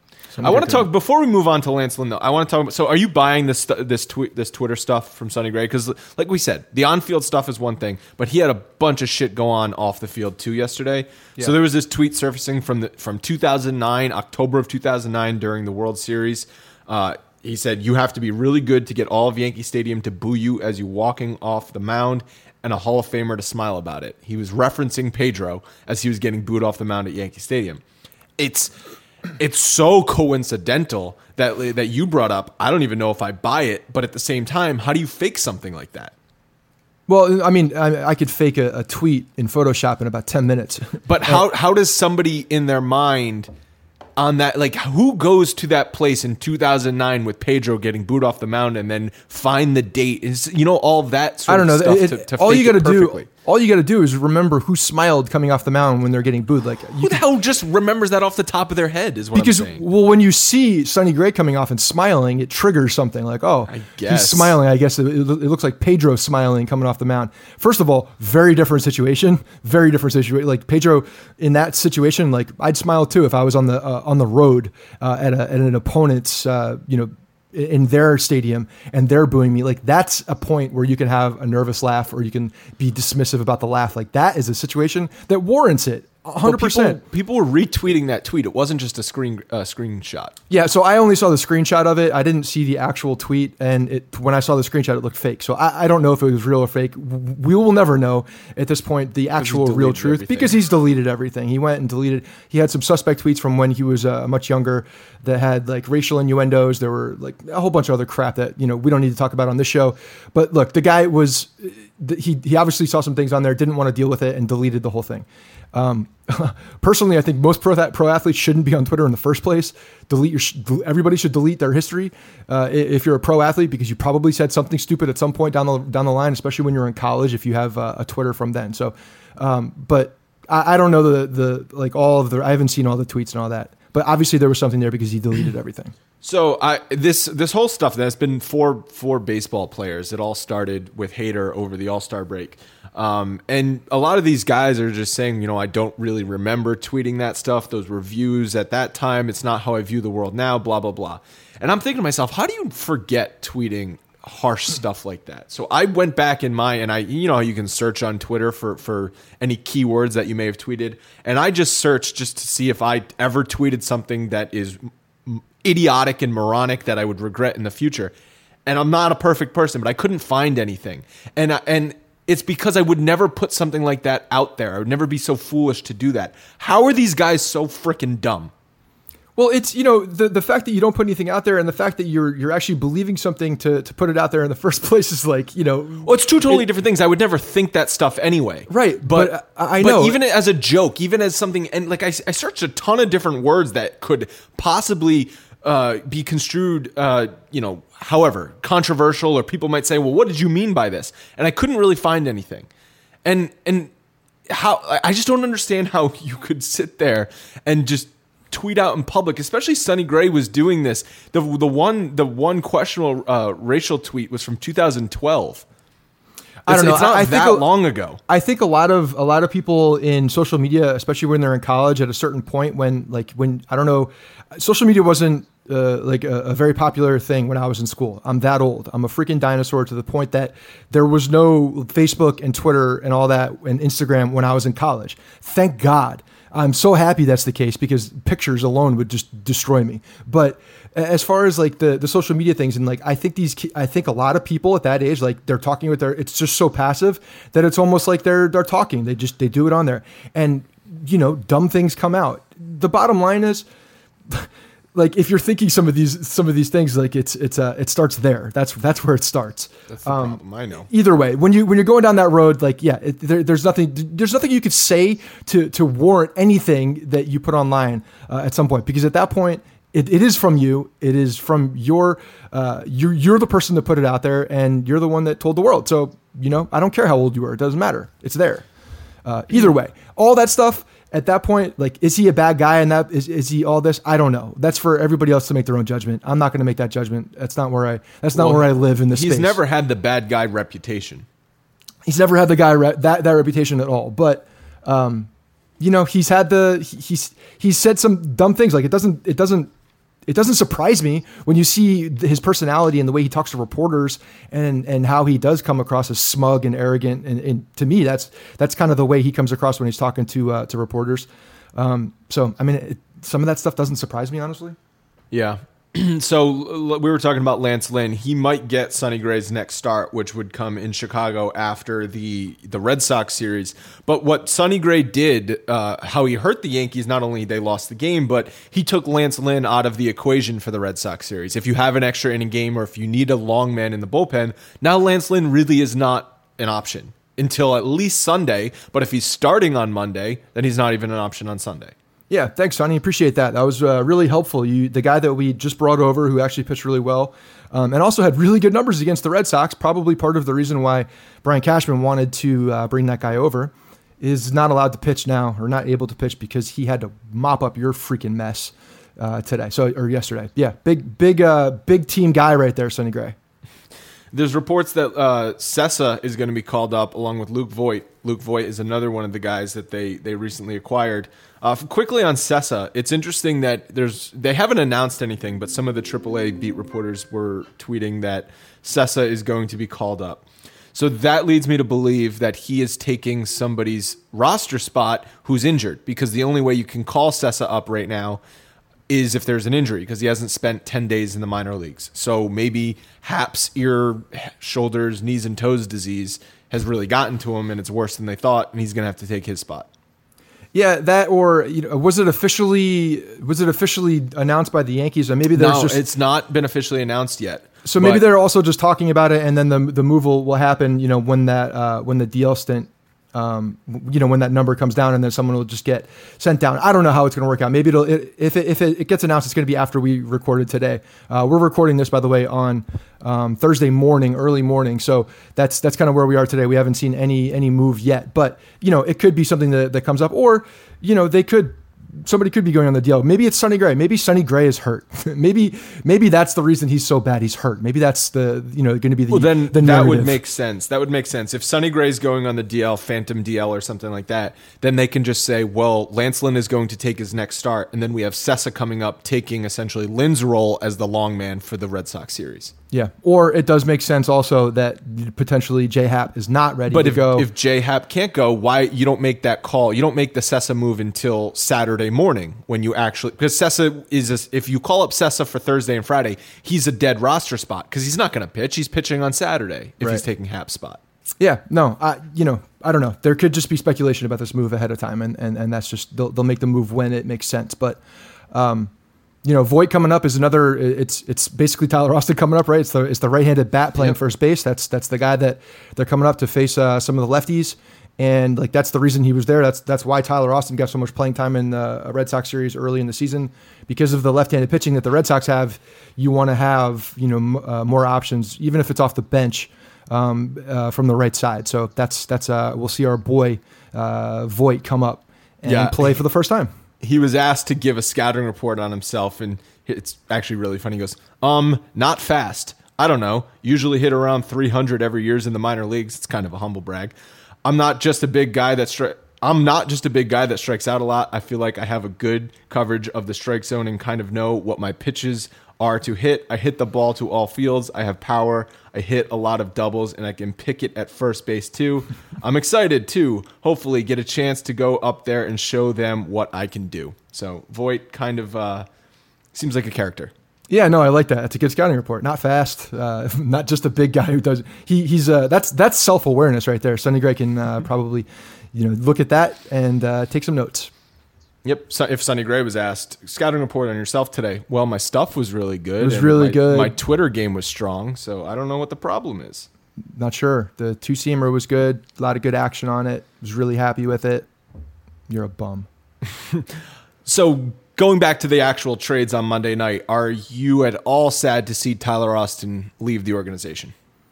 I want to talk before we move on to Lance Lynn, though. I want to talk about. So, are you buying this this tweet this Twitter stuff from Sonny Gray? Because, like we said, the on-field stuff is one thing, but he had a bunch of shit go on off the field too yesterday. Yeah. So there was this tweet surfacing from the from two thousand nine, October of two thousand nine, during the World Series. Uh, he said, "You have to be really good to get all of Yankee Stadium to boo you as you walking off the mound, and a Hall of Famer to smile about it." He was referencing Pedro as he was getting booed off the mound at Yankee Stadium. It's It's so coincidental that that you brought up. I don't even know if I buy it, but at the same time, how do you fake something like that? Well, I mean, I, I could fake a, a tweet in Photoshop in about ten minutes. But how how does somebody in their mind on that, like, who goes to that place in two thousand nine with Pedro getting booed off the mound and then find the date? Is, you know, all that sort I don't of know. stuff It, to, to all fake you got to it do, perfectly? all you got to do is remember who smiled coming off the mound when they're getting booed. Like, you Who the hell just remembers that off the top of their head is what because, I'm saying. well, when you see Sonny Gray coming off and smiling, it triggers something like, oh, I guess. he's smiling. I guess it, it looks like Pedro smiling coming off the mound. First of all, very different situation. Very different situation. Like, Pedro in that situation, like, I'd smile too if I was on the uh, on the road uh, at, a, at an opponent's, uh, you know, in their stadium and they're booing me. Like, that's a point where you can have a nervous laugh or you can be dismissive about the laugh. Like, that is a situation that warrants it. one hundred percent. Well, people, people were retweeting that tweet. It wasn't just a screen uh, screenshot. Yeah, so I only saw the screenshot of it. I didn't see the actual tweet, and it, when I saw the screenshot, it looked fake. So I, I don't know if it was real or fake. We will never know at this point the actual real truth everything. because he's deleted everything. He went and deleted. He had some suspect tweets from when he was uh, much younger that had like racial innuendos. There were like a whole bunch of other crap that, you know, we don't need to talk about on this show. But look, the guy was he he obviously saw some things on there, didn't want to deal with it, and deleted the whole thing. Um, personally, I think most pro pro athletes shouldn't be on Twitter in the first place. Delete your. Everybody should delete their history uh, if you're a pro athlete because you probably said something stupid at some point down the down the line, especially when you're in college. If you have uh, a Twitter from then, so. Um, but I, I don't know the the like all of the. I haven't seen all the tweets and all that. but obviously there was something there because he deleted everything. So I this this whole stuff that's been for for baseball players. It all started with Hader over the All-Star break. Um, and a lot of these guys are just saying, you know, I don't really remember tweeting that stuff. Those reviews at that time, it's not how I view the world now, blah, blah, blah. And I'm thinking to myself, how do you forget tweeting harsh stuff like that? So I went back in my, and I, you know, how you can search on Twitter for, for any keywords that you may have tweeted. And I just searched just to see if I ever tweeted something that is idiotic and moronic that I would regret in the future. And I'm not a perfect person, but I couldn't find anything. And, and, it's because I would never put something like that out there. I would never be so foolish to do that. How are these guys so freaking dumb? Well, it's, you know, the the fact that you don't put anything out there and the fact that you're you're actually believing something to, to put it out there in the first place is like, you know. Well, it's two totally it, different things. I would never think that stuff anyway. Right. But, but I, I know. But even as a joke, even as something, and like I, I searched a ton of different words that could possibly uh, be construed, uh, you know, however, controversial, or people might say, well, what did you mean by this? And I couldn't really find anything. And, and how, I just don't understand how you could sit there and just tweet out in public, especially Sonny Gray was doing this. The, the one, the one questionable uh, racial tweet was from two thousand twelve. I don't know. It's not I, I that think a, long ago. I think a lot of a lot of people in social media, especially when they're in college, at a certain point when like when I don't know, social media wasn't uh, like a, a very popular thing when I was in school. I'm that old. I'm a freaking dinosaur to the point that there was no Facebook and Twitter and all that and Instagram when I was in college. Thank God. I'm so happy that's the case because pictures alone would just destroy me. But as far as like the, the social media things, and like I think these, I think a lot of people at that age, like they're talking with their, it's just so passive that it's almost like they're they're talking. They just they do it on there, and you know, dumb things come out. The bottom line is, like if you're thinking some of these some of these things, like it's it's uh it starts there. That's that's where it starts. That's the um, problem. I know. Either way, when you when you're going down that road, like yeah, it, there, there's nothing there's nothing you could say to to warrant anything that you put online uh, at some point, because at that point it, it is from you. It is from your uh, you're you're the person that put it out there, and you're the one that told the world. So you know, I don't care how old you are. It doesn't matter. It's there. Uh, either way, all that stuff. At that point, like, is he a bad guy and that is, is he all this? I don't know. That's for everybody else to make their own judgment. I'm not going to make that judgment. That's not where I, that's not well, where I live in this he's space. Never had the bad guy reputation. He's never had the guy, re- that, that reputation at all. But, um, you know, he's had the, he, he's, he's said some dumb things. Like it doesn't, it doesn't, it doesn't surprise me when you see his personality and the way he talks to reporters and, and how he does come across as smug and arrogant. And, and to me, that's, that's kind of the way he comes across when he's talking to, uh, to reporters. Um, so, I mean, it, some of that stuff doesn't surprise me, honestly. Yeah. So we were talking about Lance Lynn. He might get Sonny Gray's next start, which would come in Chicago after the the Red Sox series. But what Sonny Gray did, uh, how he hurt the Yankees, not only they lost the game, but he took Lance Lynn out of the equation for the Red Sox series. If you have an extra inning game or if you need a long man in the bullpen, now Lance Lynn really is not an option until at least Sunday. But if he's starting on Monday, then he's not even an option on Sunday. Yeah, thanks, Sonny. Appreciate that. That was uh, really helpful. You, the guy that we just brought over, who actually pitched really well, um, and also had really good numbers against the Red Sox. Probably part of the reason why Brian Cashman wanted to uh, bring that guy over, is not allowed to pitch now, or not able to pitch because he had to mop up your freaking mess uh, today. So or yesterday. Yeah, big, big, uh, big team guy right there, Sonny Gray. There's reports that uh, Sessa is going to be called up along with Luke Voit. Luke Voit is another one of the guys that they, they recently acquired. Uh, quickly on Sessa, it's interesting that there's they haven't announced anything, but some of the triple A beat reporters were tweeting that Sessa is going to be called up. So that leads me to believe that he is taking somebody's roster spot who's injured, because the only way you can call Sessa up right now is if there's an injury, because he hasn't spent ten days in the minor leagues. So maybe Haps, ear, shoulders, knees, and toes disease has really gotten to him, and it's worse than they thought, and he's going to have to take his spot. Yeah, that or you know, was it officially was it officially announced by the Yankees? Or maybe there's no, just it's not been officially announced yet. So maybe they're also just talking about it, and then the the move will, will happen. You know, when that uh, when the D L stint. Um, you know, when that number comes down and then someone will just get sent down. I don't know how it's going to work out. Maybe it'll, it, if it, if it, it gets announced, it's going to be after we recorded today. Uh, we're recording this, by the way, on um, Thursday morning, early morning. So that's, that's kind of where we are today. We haven't seen any, any move yet, but you know, it could be something that, that comes up, or, you know, they could, somebody could be going on the D L. Maybe it's Sonny Gray. Maybe Sonny Gray is hurt. maybe maybe that's the reason he's so bad. He's hurt. Maybe that's the you know going to be the well then the that would make sense. That would make sense if Sonny Gray's going on the D L, Phantom D L or something like that. Then they can just say, well, Lance Lynn is going to take his next start, and then we have Sessa coming up taking essentially Lynn's role as the long man for the Red Sox series. Yeah, or it does make sense also that potentially J-Happ is not ready but to if, go. if J-Happ can't go, why you don't make that call? You don't make the Sessa move until Saturday morning when you actually because Sessa is a, if you call up Sessa for Thursday and Friday, he's a dead roster spot because he's not going to pitch. He's pitching on Saturday if right. he's taking Happ's spot. Yeah, no, I, you know, I don't know. There could just be speculation about this move ahead of time, and and, and that's just they'll, they'll make the move when it makes sense. But, um, you know, Voit coming up is another. It's it's basically Tyler Austin coming up, right? It's the it's the right-handed bat playing yep. first base. That's that's the guy that they're coming up to face uh, some of the lefties, and like that's the reason he was there. That's that's why Tyler Austin got so much playing time in the Red Sox series early in the season because of the left-handed pitching that the Red Sox have. You want to have you know m- uh, more options, even if it's off the bench. Um, uh, from the right side. So that's, that's, uh, we'll see our boy, uh, Voit come up and yeah. play for the first time. He was asked to give a scouting report on himself, and it's actually really funny. He goes, um, not fast. I don't know. Usually hit around three hundred every years in the minor leagues. It's kind of a humble brag. I'm not just a big guy that stri- I'm not just a big guy that strikes out a lot. I feel like I have a good coverage of the strike zone and kind of know what my pitches are to hit. I hit the ball to all fields. I have power. I hit a lot of doubles, and I can pick it at first base too. I'm excited to hopefully get a chance to go up there and show them what I can do. So Voit kind of uh, seems like a character. Yeah, no, I like that. It's a good scouting report. Not fast, uh, not just a big guy who does. He he's uh, that's that's self awareness right there. Sonny Gray can uh, probably you know look at that and uh, take some notes. Yep. So if Sonny Gray was asked, scouting report on yourself today, well, my stuff was really good. It was really my, good. My Twitter game was strong, so I don't know what the problem is. Not sure. The two-seamer was good. A lot of good action on it. Was really happy with it. You're a bum. So going back to the actual trades on Monday night, are you at all sad to see Tyler Austin leave the organization?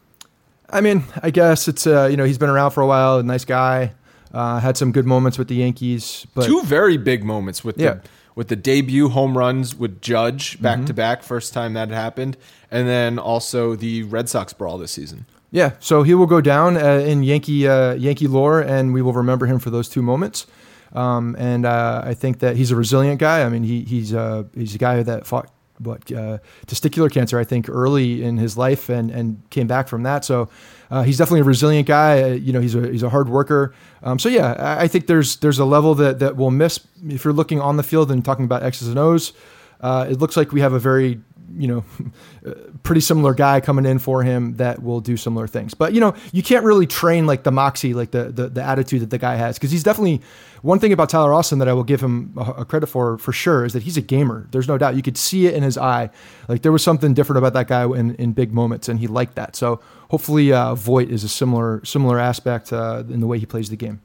I mean, I guess it's, uh, you know, he's been around for a while, a nice guy. Uh, had some good moments with the Yankees, but two very big moments with yeah. the with the debut home runs with Judge back mm-hmm. to back, first time that happened, and then also the Red Sox brawl this season. Yeah, so he will go down uh, in Yankee uh, Yankee lore, and we will remember him for those two moments. Um, and uh, I think that he's a resilient guy. I mean, he he's uh, he's a guy that fought what uh, testicular cancer, I think, early in his life, and and came back from that. So. Uh, he's definitely a resilient guy. Uh, you know, he's a he's a hard worker. Um, so yeah, I, I think there's there's a level that that we'll miss if you're looking on the field and talking about X's and O's. Uh, it looks like we have a very you know pretty similar guy coming in for him that will do similar things. But you know, you can't really train like the moxie, like the the, the attitude that the guy has, because he's definitely one thing about Tyler Austin that I will give him a, a credit for for sure is that he's a gamer. There's no doubt. You could see it in his eye. Like there was something different about that guy in, in big moments, and he liked that. So. Hopefully, uh, Voit is a similar similar aspect uh, in the way he plays the game.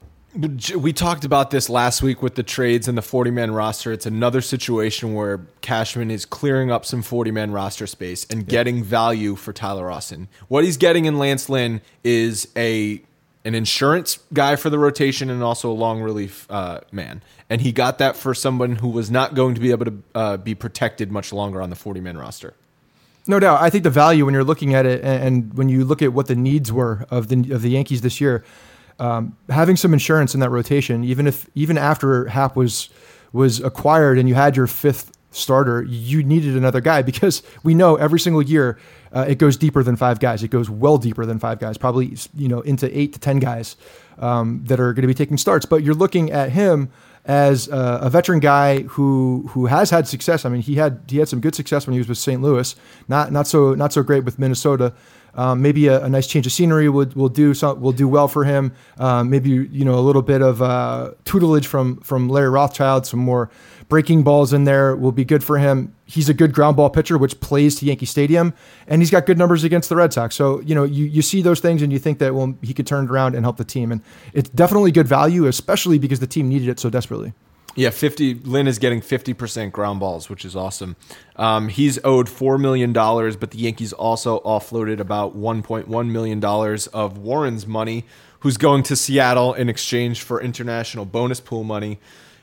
We talked about this last week with the trades and the forty-man roster. It's another situation where Cashman is clearing up some forty-man roster space and yeah. getting value for Tyler Austin. What he's getting in Lance Lynn is a an insurance guy for the rotation and also a long relief uh, man. And he got that for someone who was not going to be able to uh, be protected much longer on the forty-man roster. No doubt. I think the value when you're looking at it and when you look at what the needs were of the of the Yankees this year, um, having some insurance in that rotation, even if even after Happ was was acquired and you had your fifth starter, you needed another guy because we know every single year uh, it goes deeper than five guys. It goes well deeper than five guys, probably you know into eight to ten guys um, that are going to be taking starts. But you're looking at him as a, a veteran guy who who has had success. I mean, he had he had some good success when he was with Saint Louis. Not not so not so great with Minnesota. Um, maybe a, a nice change of scenery would will do some, will do well for him. Um, maybe you know a little bit of uh, tutelage from from Larry Rothschild, some more breaking balls in there will be good for him. He's a good ground ball pitcher, which plays to Yankee Stadium, and he's got good numbers against the Red Sox. So you know you you see those things and you think that well he could turn it around and help the team, and it's definitely good value, especially because the team needed it so desperately. Yeah, fifty. Lynn is getting fifty percent ground balls, which is awesome. Um, he's owed four million dollars, but the Yankees also offloaded about one point one million dollars of Warren's money, who's going to Seattle in exchange for international bonus pool money.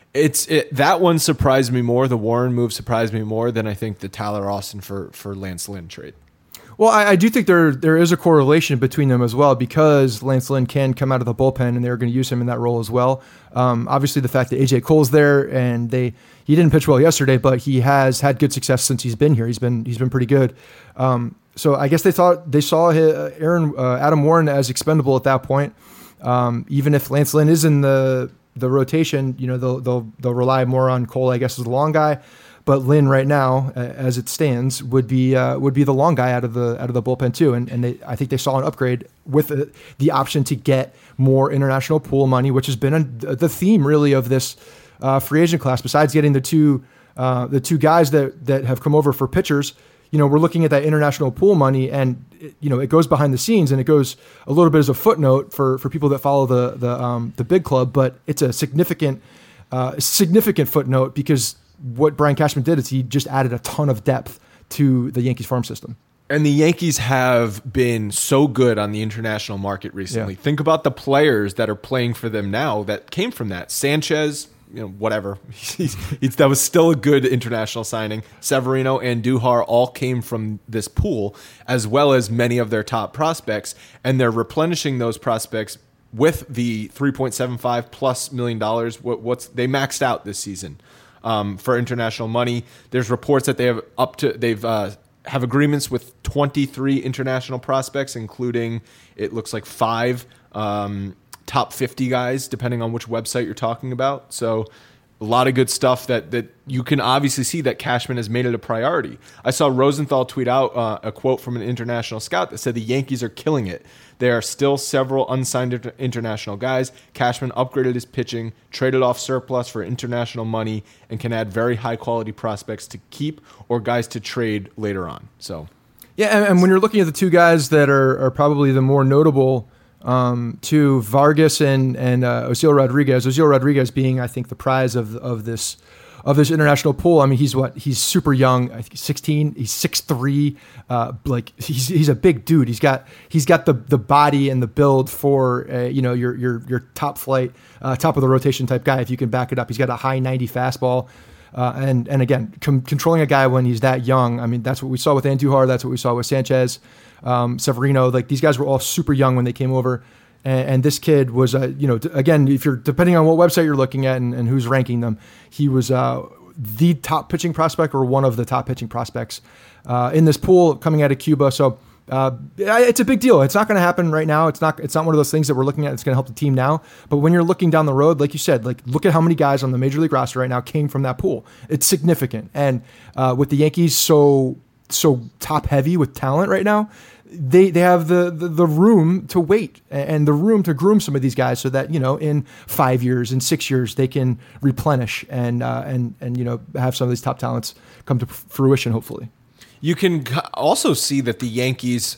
It's it, that one surprised me more. The Warren move surprised me more than I think the Tyler Austin for, for Lance Lynn trade. Well, I, I do think there there is a correlation between them as well, because Lance Lynn can come out of the bullpen and they're going to use him in that role as well. Um, obviously, the fact that A J Cole's there and they he didn't pitch well yesterday, but he has had good success since he's been here. He's been he's been pretty good. Um, so I guess they thought they saw his, Aaron uh, Adam Warren as expendable at that point. Um, even if Lance Lynn is in the the rotation, you know they'll they'll they'll rely more on Cole, I guess, as the long guy. But Lynn right now, uh, as it stands, would be uh, would be the long guy out of the out of the bullpen too, and and they, I think they saw an upgrade with the, the option to get more international pool money, which has been a, the theme really of this uh, free agent class. Besides getting the two uh, the two guys that that have come over for pitchers, you know, we're looking at that international pool money, and it, you know it goes behind the scenes, and it goes a little bit as a footnote for for people that follow the the um, the big club, but it's a significant uh, significant footnote because what Brian Cashman did is he just added a ton of depth to the Yankees farm system. And the Yankees have been so good on the international market recently. Yeah. Think about the players that are playing for them now that came from that. Sanchez, you know, whatever. he's, he's, that was still a good international signing. Severino and Duhar all came from this pool, as well as many of their top prospects. And they're replenishing those prospects with the three point seven five plus million dollars. What, what's they maxed out this season. Um, for international money. There's reports that they have up to they've uh, have agreements with twenty-three international prospects, including it looks like five um, top fifty guys, depending on which website you're talking about. So a lot of good stuff that that you can obviously see that Cashman has made it a priority. I saw Rosenthal tweet out uh, a quote from an international scout that said the Yankees are killing it. There are still several unsigned inter- international guys. Cashman upgraded his pitching, traded off surplus for international money, and can add very high-quality prospects to keep or guys to trade later on. So, yeah, and, and when you're looking at the two guys that are, are probably the more notable, um, to Vargas and and uh, Osiel Rodriguez. Osiel Rodriguez being, I think, the prize of of this. Of this international pool. I mean, he's what? He's super young. I think he's sixteen. He's six three. Uh, like he's he's a big dude. He's got he's got the the body and the build for uh, you know your your your top flight, uh, top of the rotation type guy. If you can back it up, he's got a high ninety fastball. Uh, and and again, com- controlling a guy when he's that young. I mean, that's what we saw with Andujar. That's what we saw with Sanchez, um, Severino. Like these guys were all super young when they came over. And this kid was, uh, you know, again, if you're depending on what website you're looking at and, and who's ranking them, he was uh, the top pitching prospect or one of the top pitching prospects uh, in this pool coming out of Cuba. So uh, it's a big deal. It's not going to happen right now. It's not. It's not one of those things that we're looking at. It's going to help the team now. But when you're looking down the road, like you said, like look at how many guys on the major league roster right now came from that pool. It's significant. And uh, with the Yankees so so top heavy with talent right now. They they have the, the, the room to wait and the room to groom some of these guys so that, you know, in five years, in six years, they can replenish and, uh, and, and you know, have some of these top talents come to fruition, hopefully. You can also see that the Yankees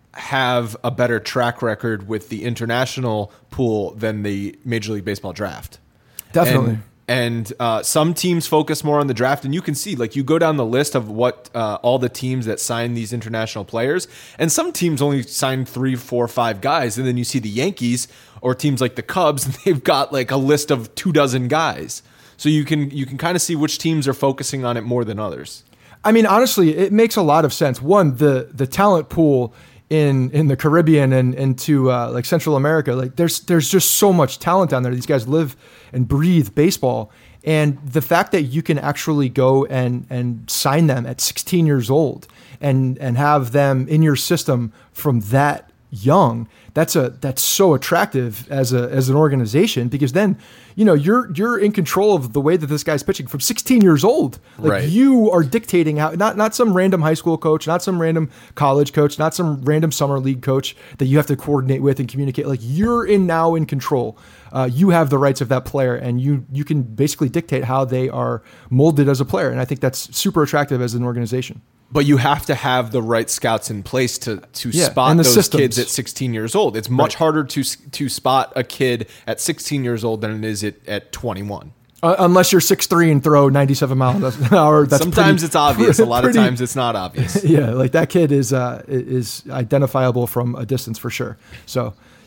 have a better track record with the international pool than the Major League Baseball draft. Definitely. And, And uh, some teams focus more on the draft, and you can see, like, you go down the list of what uh, all the teams that sign these international players, and some teams only sign three, four, five guys, and then you see the Yankees or teams like the Cubs, and they've got like a list of two dozen guys. So you can you can kind of see which teams are focusing on it more than others. I mean, honestly, it makes a lot of sense. One, the the talent pool in in the Caribbean and into uh, like Central America, like there's there's just so much talent down there. These guys live and breathe baseball, and the fact that you can actually go and and sign them at sixteen years old and and have them in your system from that young, that's a that's so attractive as a as an organization, because then, you know, you're you're in control of the way that this guy's pitching from sixteen years old. Like right. You are dictating how, not not some random high school coach, not some random college coach, not some random summer league coach that you have to coordinate with and communicate. Like you're in now in control. Uh, you have the rights of that player, and you you can basically dictate how they are molded as a player. And I think that's super attractive as an organization. But you have to have the right scouts in place to to Yeah, spot and the those systems. kids at sixteen years old. It's much Right. harder to to spot a kid at sixteen years old than it is at, at twenty-one. Uh, unless you're six three and throw ninety-seven miles an hour. That's Sometimes pretty, it's obvious. A lot pretty, of times it's not obvious. Yeah, like that kid is uh, is identifiable from a distance for sure. So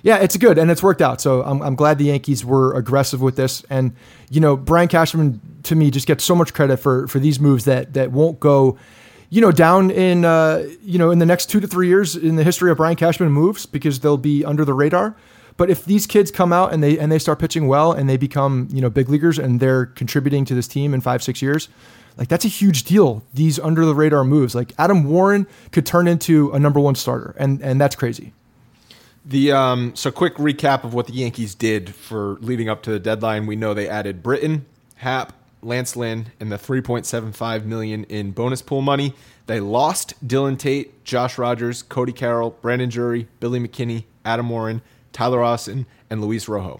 Yeah, it's good, and it's worked out. So I'm, I'm glad the Yankees were aggressive with this. And, you know, Brian Cashman, to me, just gets so much credit for for these moves that that won't go, you know, down in, uh, you know, in the next two to three years in the history of Brian Cashman moves, because they'll be under the radar. But if these kids come out and they and they start pitching well and they become, you know, big leaguers and they're contributing to this team in five, six years, like that's a huge deal. These under the radar moves, like Adam Warren could turn into a number one starter, and and that's crazy. The um, so quick recap of what the Yankees did for leading up to the deadline. We know they added Britton, Happ, Lance Lynn, and the three point seven five million dollars in bonus pool money. They lost Dylan Tate, Josh Rogers, Cody Carroll, Brandon Drury, Billy McKinney, Adam Warren, Tyler Austin, and Luis Rojo.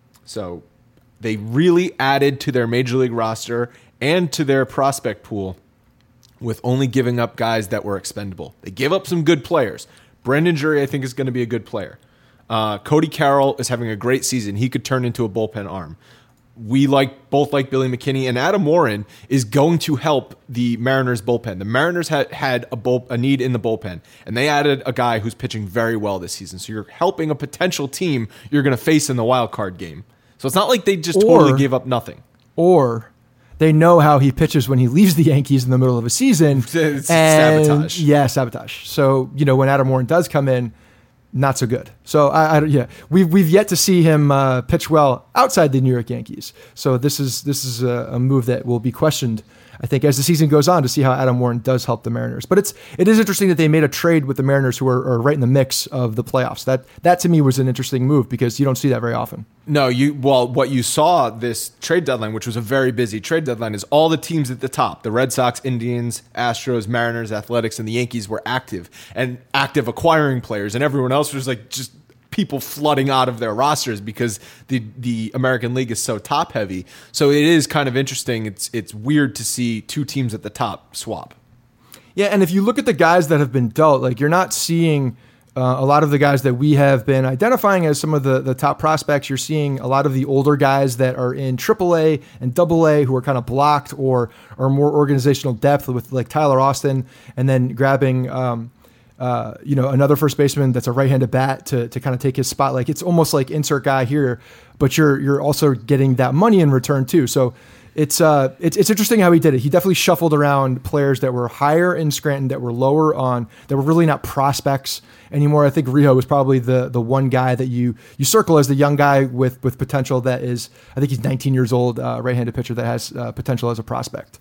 So they really added to their major league roster and to their prospect pool with only giving up guys that were expendable. They gave up some good players. Brandon Drury, I think, is going to be a good player. Uh, Cody Carroll is having a great season. He could turn into a bullpen arm. We like both like Billy McKinney, and Adam Warren is going to help the Mariners bullpen. The Mariners had had a, bull, a need in the bullpen, and they added a guy who's pitching very well this season. So you're helping a potential team you're going to face in the wild card game. So it's not like they just or, totally gave up nothing. Or they know how he pitches when he leaves the Yankees in the middle of a season. It's and, sabotage. Yeah, sabotage. So, you know, when Adam Warren does come in, not so good. So I, I yeah, we've we've yet to see him uh, pitch well outside the New York Yankees. So this is this is a, a move that will be questioned, I think, as the season goes on, to see how Adam Warren does help the Mariners. But it's it is interesting that they made a trade with the Mariners, who are, are right in the mix of the playoffs. That that to me was an interesting move, because you don't see that very often. No, you well, what you saw this trade deadline, which was a very busy trade deadline, is all the teams at the top, the Red Sox, Indians, Astros, Mariners, Athletics, and the Yankees were active and active acquiring players, and everyone else was like just people flooding out of their rosters because the the American League is so top heavy. So it is kind of interesting. It's it's weird to see two teams at the top swap. Yeah, and if you look at the guys that have been dealt, like you're not seeing Uh, a lot of the guys that we have been identifying as some of the, the top prospects. You're seeing a lot of the older guys that are in triple A and double A who are kind of blocked or are more organizational depth, with like Tyler Austin, and then grabbing um, uh, you know, another first baseman that's a right-handed bat to to kind of take his spot. Like it's almost like insert guy here, but you're you're also getting that money in return too. So It's uh, it's it's interesting how he did it. He definitely shuffled around players that were higher in Scranton, that were lower on, that were really not prospects anymore. I think Rijo was probably the the one guy that you you circle as the young guy with with potential. That is, I think he's nineteen years old, uh, right-handed pitcher that has uh, potential as a prospect.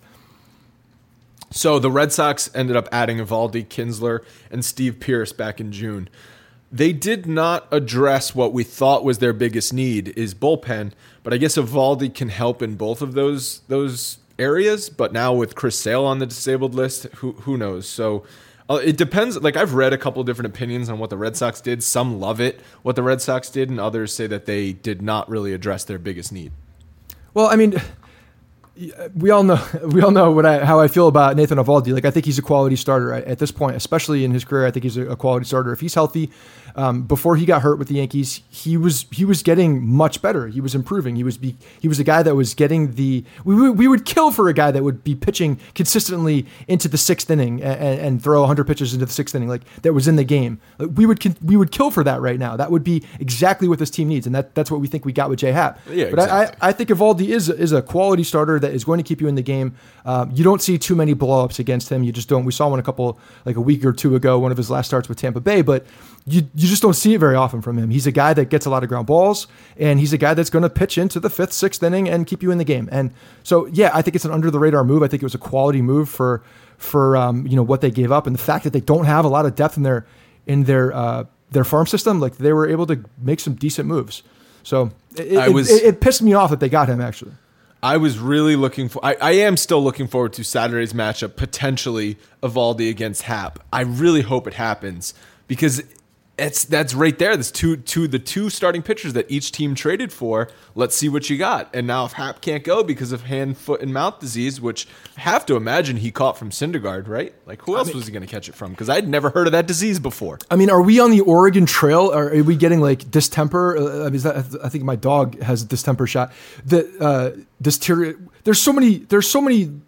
So the Red Sox ended up adding Evaldi Kinsler and Steve Pearce back in June. They did not address what we thought was their biggest need, is bullpen, but I guess Evaldi can help in both of those those areas. But now with Chris Sale on the disabled list, who who knows? So uh, it depends. Like I've read a couple of different opinions on what the Red Sox did. Some love it, what the Red Sox did, and others say that they did not really address their biggest need. Well, I mean, we all know we all know what I, how I feel about Nathan Evaldi. Like I think he's a quality starter at, at this point, especially in his career. I think he's a, a quality starter if he's healthy. Um, before he got hurt with the Yankees, he was he was getting much better. He was improving. He was be, he was a guy that was getting the we would, we would kill for a guy that would be pitching consistently into the sixth inning and, and throw one hundred pitches into the sixth inning, like that was in the game. Like, we would we would kill for that right now. That would be exactly what this team needs, and that that's what we think we got with J Happ. Yeah, but exactly. I, I think Evaldi is is a quality starter that is going to keep you in the game. Um, you don't see too many blowups against him. You just don't. We saw one a couple like a week or two ago, one of his last starts with Tampa Bay, but you you just don't see it very often from him. He's a guy that gets a lot of ground balls, and he's a guy that's going to pitch into the fifth, sixth inning and keep you in the game. And so, yeah, I think it's an under the radar move. I think it was a quality move for for um, you know what they gave up, and the fact that they don't have a lot of depth in their in their uh, their farm system. Like they were able to make some decent moves. So it, I was, it, it, it pissed me off that they got him actually. I was really looking for. I, I am still looking forward to Saturday's matchup, potentially Evaldi against Happ. I really hope it happens because it's that's right there. That's two two the two starting pitchers that each team traded for. Let's see what you got. And now if Happ can't go because of hand, foot, and mouth disease, which I have to imagine he caught from Syndergaard, right? Like who else I mean, was he going to catch it from? Because I'd never heard of that disease before. I mean, are we on the Oregon Trail? Or are we getting like distemper? Uh, I mean, is that, I think my dog has a distemper shot. The uh, dysteria. There's so many. There's so many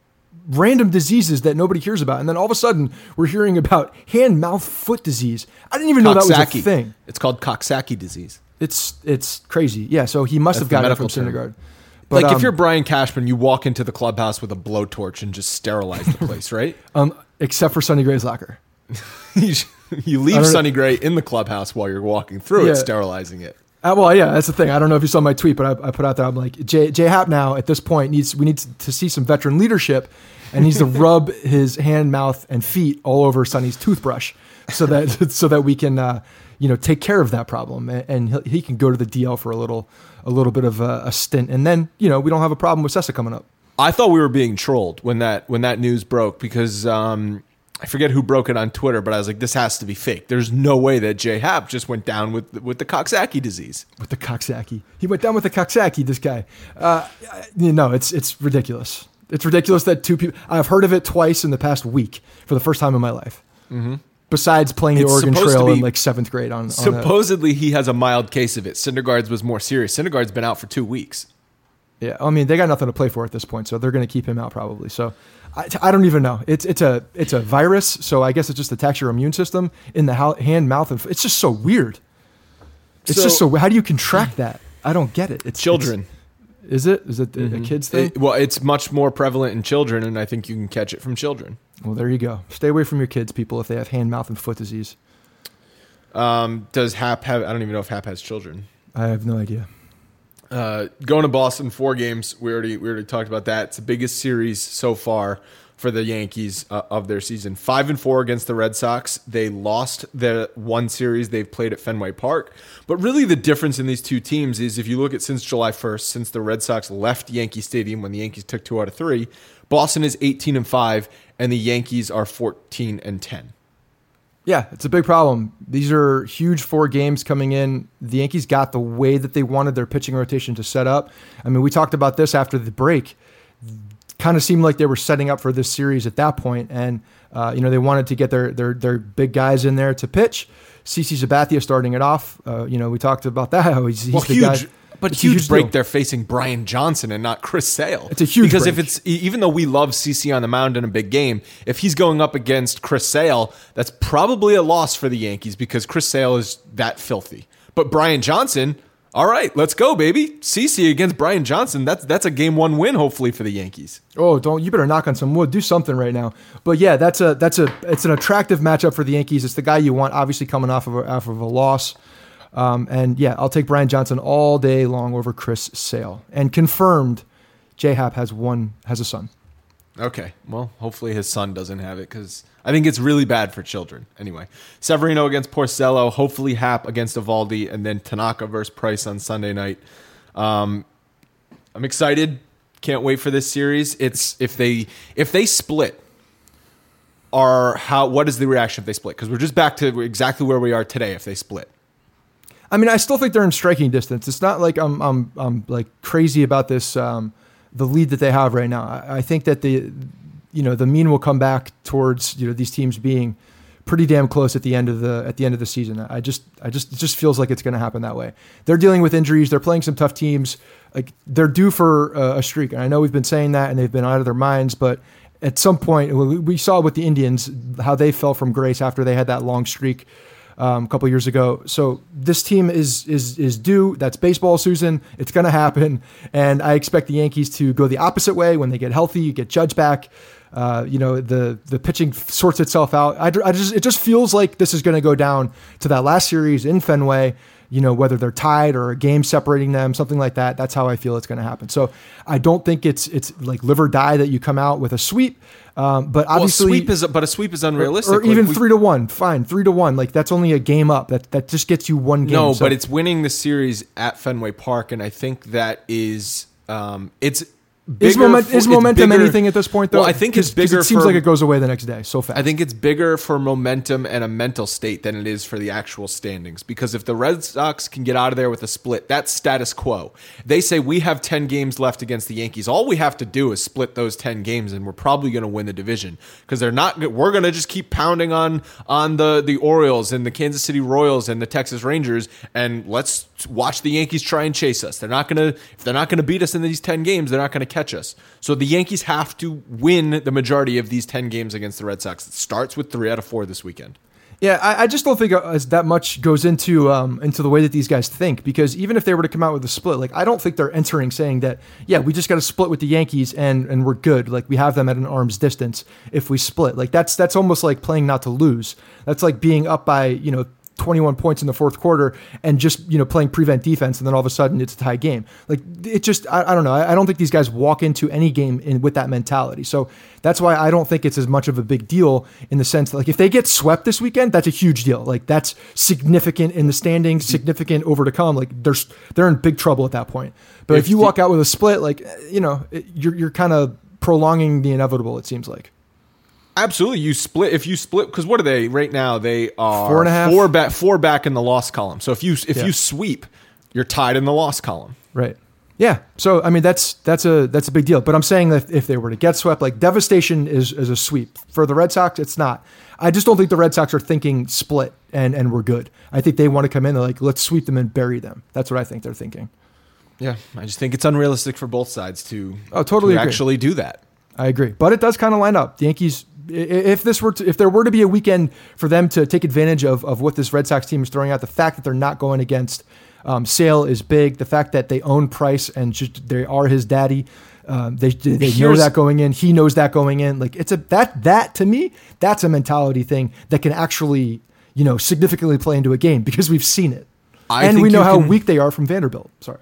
random diseases that nobody hears about. And then all of a sudden, we're hearing about hand, mouth, foot disease. I didn't even know that was a thing. It's called Coxsackie disease. It's it's crazy. Yeah, so he must That's have got it the from medical term. Syndergaard. But, like um, if you're Brian Cashman, you walk into the clubhouse with a blowtorch and just sterilize the place, right? um, except for Sonny Gray's locker. you, you leave Sonny Gray in the clubhouse while you're walking through Yeah. it, sterilizing it. Uh, well, yeah, that's the thing. I don't know if you saw my tweet, but I, I put out there, I'm like, J, J Happ now at this point needs, we need to, to see some veteran leadership, and he needs to rub his hand, mouth, and feet all over Sonny's toothbrush so that so that we can, uh, you know, take care of that problem, and, and he, he can go to the D L for a little a little bit of a, a stint, and then you know we don't have a problem with Sessa coming up. I thought we were being trolled when that when that news broke because um, I forget who broke it on Twitter, but I was like, this has to be fake. There's no way that J Happ just went down with with the Coxsackie disease. With the Coxsackie, he went down with the Coxsackie. This guy, uh, you know, it's it's ridiculous. It's ridiculous that two people. I've heard of it twice in the past week for the first time in my life. Mm-hmm. Besides playing the It's Oregon supposed to Trail be- in like seventh grade on, on a, Supposedly he has a mild case of it. Syndergaard's was more serious. Syndergaard's been out for two weeks. yeah. I mean, they got nothing to play for at this point, so they're going to keep him out probably. So I, I don't even know. It's it's a it's a virus, so I guess it just attacks your immune system in the ho- hand, mouth, and f- it's just so weird. It's So- just so. How do you contract that? I don't get it. It's Children. it's- is it? Is it a kid's thing? It- well, it's much more prevalent in children, and I think you can catch it from children. Well, there you go. Stay away from your kids, people, if they have hand, mouth, and foot disease. Um, does Happ have? I don't even know if Happ has children. I have no idea. Uh, going to Boston, four games. We already we already talked about that. It's the biggest series so far for the Yankees uh, of their season. Five and four against the Red Sox. They lost the one series they've played at Fenway Park. But really the difference in these two teams is if you look at since July first, since the Red Sox left Yankee Stadium when the Yankees took two out of three, Boston is eighteen and five and the Yankees are fourteen and ten. Yeah, it's a big problem. These are huge four games coming in. The Yankees got the way that they wanted their pitching rotation to set up. I mean, we talked about this after the break. Kind of seemed like they were setting up for this series at that point, and uh, you know they wanted to get their their their big guys in there to pitch. CeCe Sabathia starting it off. Uh, you know, we talked about that. How he's, he's Well, the huge, guy. but It's a huge, break. deal. They're facing Brian Johnson and not Chris Sale. It's a huge because break. if it's e- even though we love CeCe on the mound in a big game, if he's going up against Chris Sale, that's probably a loss for the Yankees because Chris Sale is that filthy. But Brian Johnson, all right, let's go, baby. CeCe against Brian Johnson. That's that's a game one win hopefully for the Yankees. Oh, don't you better knock on some wood. Do something right now. But yeah, that's a that's a it's an attractive matchup for the Yankees. It's the guy you want, obviously coming off of a, off of a loss. Um, and yeah, I'll take Brian Johnson all day long over Chris Sale. And confirmed, J Happ has one has a son. Okay, well, hopefully his son doesn't have it because I think it's really bad for children. Anyway, Severino against Porcello, hopefully Happ against Evaldi, and then Tanaka versus Price on Sunday night. Um, I'm excited. Can't wait for this series. It's if they if they split, are how what is the reaction if they split? Because we're just back to exactly where we are today if they split. I mean, I still think they're in striking distance. It's not like I'm I'm I'm like crazy about this um, the lead that they have right now. I, I think that the you know the mean will come back towards you know these teams being pretty damn close at the end of the at the end of the season. I just I just it just feels like it's going to happen that way. They're dealing with injuries. They're playing some tough teams. Like they're due for uh, a streak. And I know we've been saying that, and they've been out of their minds. But at some point, we we saw with the Indians how they fell from grace after they had that long streak um, a couple years ago. So this team is is is due. That's baseball, Susan. It's going to happen, and I expect the Yankees to go the opposite way when they get healthy. You get Judge back. Uh, you know, the the pitching sorts itself out. I, I just it just feels like this is going to go down to that last series in Fenway. You know, whether they're tied or a game separating them, something like that. That's how I feel it's going to happen. So I don't think it's it's like live or die that you come out with a sweep. Um, but obviously, well, sweep is but a sweep is unrealistic. or, or even Like, we- three to one. Fine, three to one. Like that's only a game up. That that just gets you one game. No, So- but it's winning the series at Fenway Park, and I think that is um, it's. is, Bigger moment, for- is it's momentum bigger- anything at this point though? Well, I think it's 'Cause- 'cause bigger. It seems for, like it goes away the next day so fast. I think it's bigger for momentum and a mental state than it is for the actual standings. Because if the Red Sox can get out of there with a split, that's status quo. They say we have ten games left against the Yankees. All we have to do is split those ten games, and we're probably going to win the division. Because they're not. We're going to just keep pounding on on the the Orioles and the Kansas City Royals and the Texas Rangers, and let's watch the Yankees try and chase us. They're not going to. If they're not going to beat us in these ten games, they're not going to catch us. So the Yankees have to win the majority of these ten games against the Red Sox. It starts with three out of four this weekend. Yeah, I, I just don't think as that much goes into um, into the way that these guys think, because even if they were to come out with a split, like I don't think they're entering saying that, yeah, we just got to split with the Yankees and and we're good. Like we have them at an arm's distance if we split. Like that's that's almost like playing not to lose. That's like being up by, you know, twenty-one points in the fourth quarter and just, you know, playing prevent defense, and then all of a sudden it's a tie game. Like it just, I, I don't know. I, I don't think these guys walk into any game in with that mentality. So that's why I don't think it's as much of a big deal in the sense that, like, if they get swept this weekend, that's a huge deal. Like that's significant in the standings, significant over to come. Like they're, they're in big trouble at that point. But if, if you the, walk out with a split, like, you know, it, you're, you're kind of prolonging the inevitable, it seems like. Absolutely, you split if you split because what are they right now? They are four and a half, four back, four back in the loss column. So if you if yeah. you sweep, you're tied in the loss column. Right. Yeah. So I mean that's that's a that's a big deal. But I'm saying that if they were to get swept, like devastation is is a sweep for the Red Sox. It's not. I just don't think the Red Sox are thinking split and and we're good. I think they want to come in. They're like, let's sweep them and bury them. That's what I think they're thinking. Yeah, I just think it's unrealistic for both sides to oh totally to agree. actually do that. I agree, but it does kind of line up. The Yankees. If this were to, if there were to be a weekend for them to take advantage of, of what this Red Sox team is throwing out, the fact that they're not going against um, Sale is big. The fact that they own Price and just, they are his daddy, um, they they Here's, know that going in. He knows that going in. Like it's a that that to me, that's a mentality thing that can actually, you know, significantly play into a game because we've seen it, I and we know how can, weak they are from Vanderbilt. Sorry.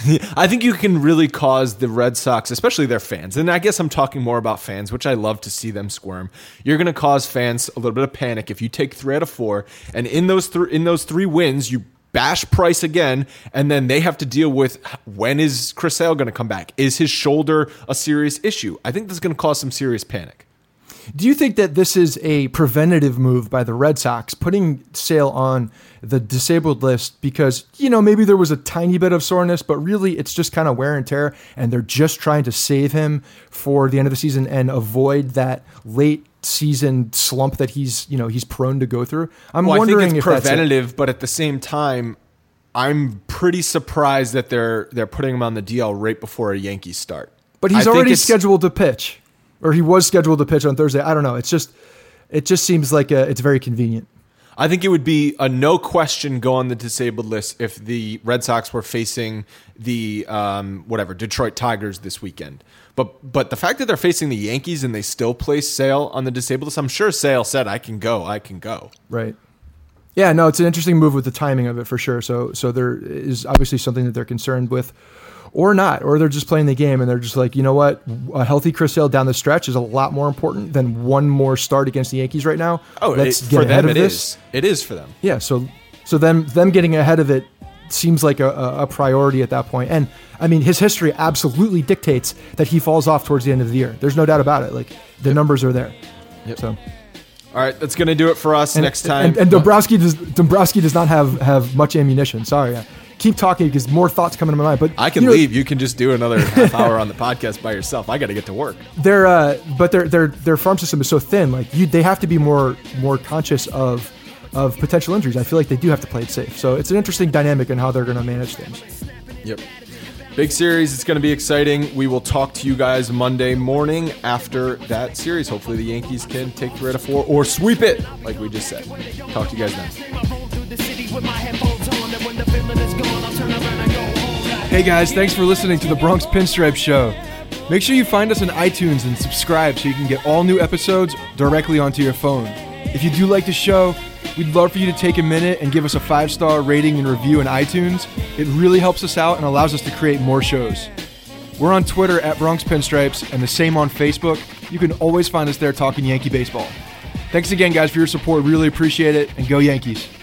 I think you can really cause the Red Sox, especially their fans, and I guess I'm talking more about fans, which I love to see them squirm. You're going to cause fans a little bit of panic if you take three out of four, and in those th- in those three wins, you bash Price again, and then they have to deal with when is Chris Sale going to come back? Is his shoulder a serious issue? I think this is going to cause some serious panic. Do you think that this is a preventative move by the Red Sox, putting Sale on the disabled list because, you know, maybe there was a tiny bit of soreness, but really it's just kind of wear and tear, and they're just trying to save him for the end of the season and avoid that late season slump that he's, you know, he's prone to go through? I'm well, wondering I think it's if preventative, that's but at the same time, I'm pretty surprised that they're they're putting him on the D L right before a Yankees start. But he's I already scheduled to pitch. Or he was scheduled to pitch on Thursday. I don't know. It's just, it just seems like a, it's very convenient. I think it would be a no question go on the disabled list if the Red Sox were facing the um, whatever Detroit Tigers this weekend. But but the fact that they're facing the Yankees and they still place Sale on the disabled list, I'm sure Sale said, "I can go, I can go." Right. Yeah. No, it's an interesting move with the timing of it for sure. So so there is obviously something that they're concerned with. Or not, or they're just playing the game and they're just like, you know what, a healthy Chris Sale down the stretch is a lot more important than one more start against the Yankees right now. Oh, let's it, get for ahead them of it this. is. It is for them. Yeah, so so them them getting ahead of it seems like a, a priority at that point. And I mean, his history absolutely dictates that he falls off towards the end of the year. There's no doubt about it. Like the yep. numbers are there. Yep. So. All right, that's going to do it for us and, next time. And, and Dombrowski does Dombrowski does not have, have much ammunition. Sorry. I keep talking because more thoughts come into my mind. But I can you know, leave. You can just do another half hour on the podcast by yourself. I got to get to work. Their uh, but their their their farm system is so thin. Like you, they have to be more more conscious of of potential injuries. I feel like they do have to play it safe. So it's an interesting dynamic in how they're going to manage things. Yep. Big series. It's going to be exciting. We will talk to you guys Monday morning after that series. Hopefully the Yankees can take three out of four or sweep it, like we just said. Talk to you guys then. Hey guys, thanks for listening to the Bronx Pinstripe Show. Make sure you find us on iTunes and subscribe so you can get all new episodes directly onto your phone. If you do like the show, we'd love for you to take a minute and give us a five-star rating and review in iTunes. It really helps us out and allows us to create more shows. We're on Twitter at Bronx Pinstripes and the same on Facebook. You can always find us there talking Yankee baseball. Thanks again, guys, for your support. Really appreciate it, and go Yankees.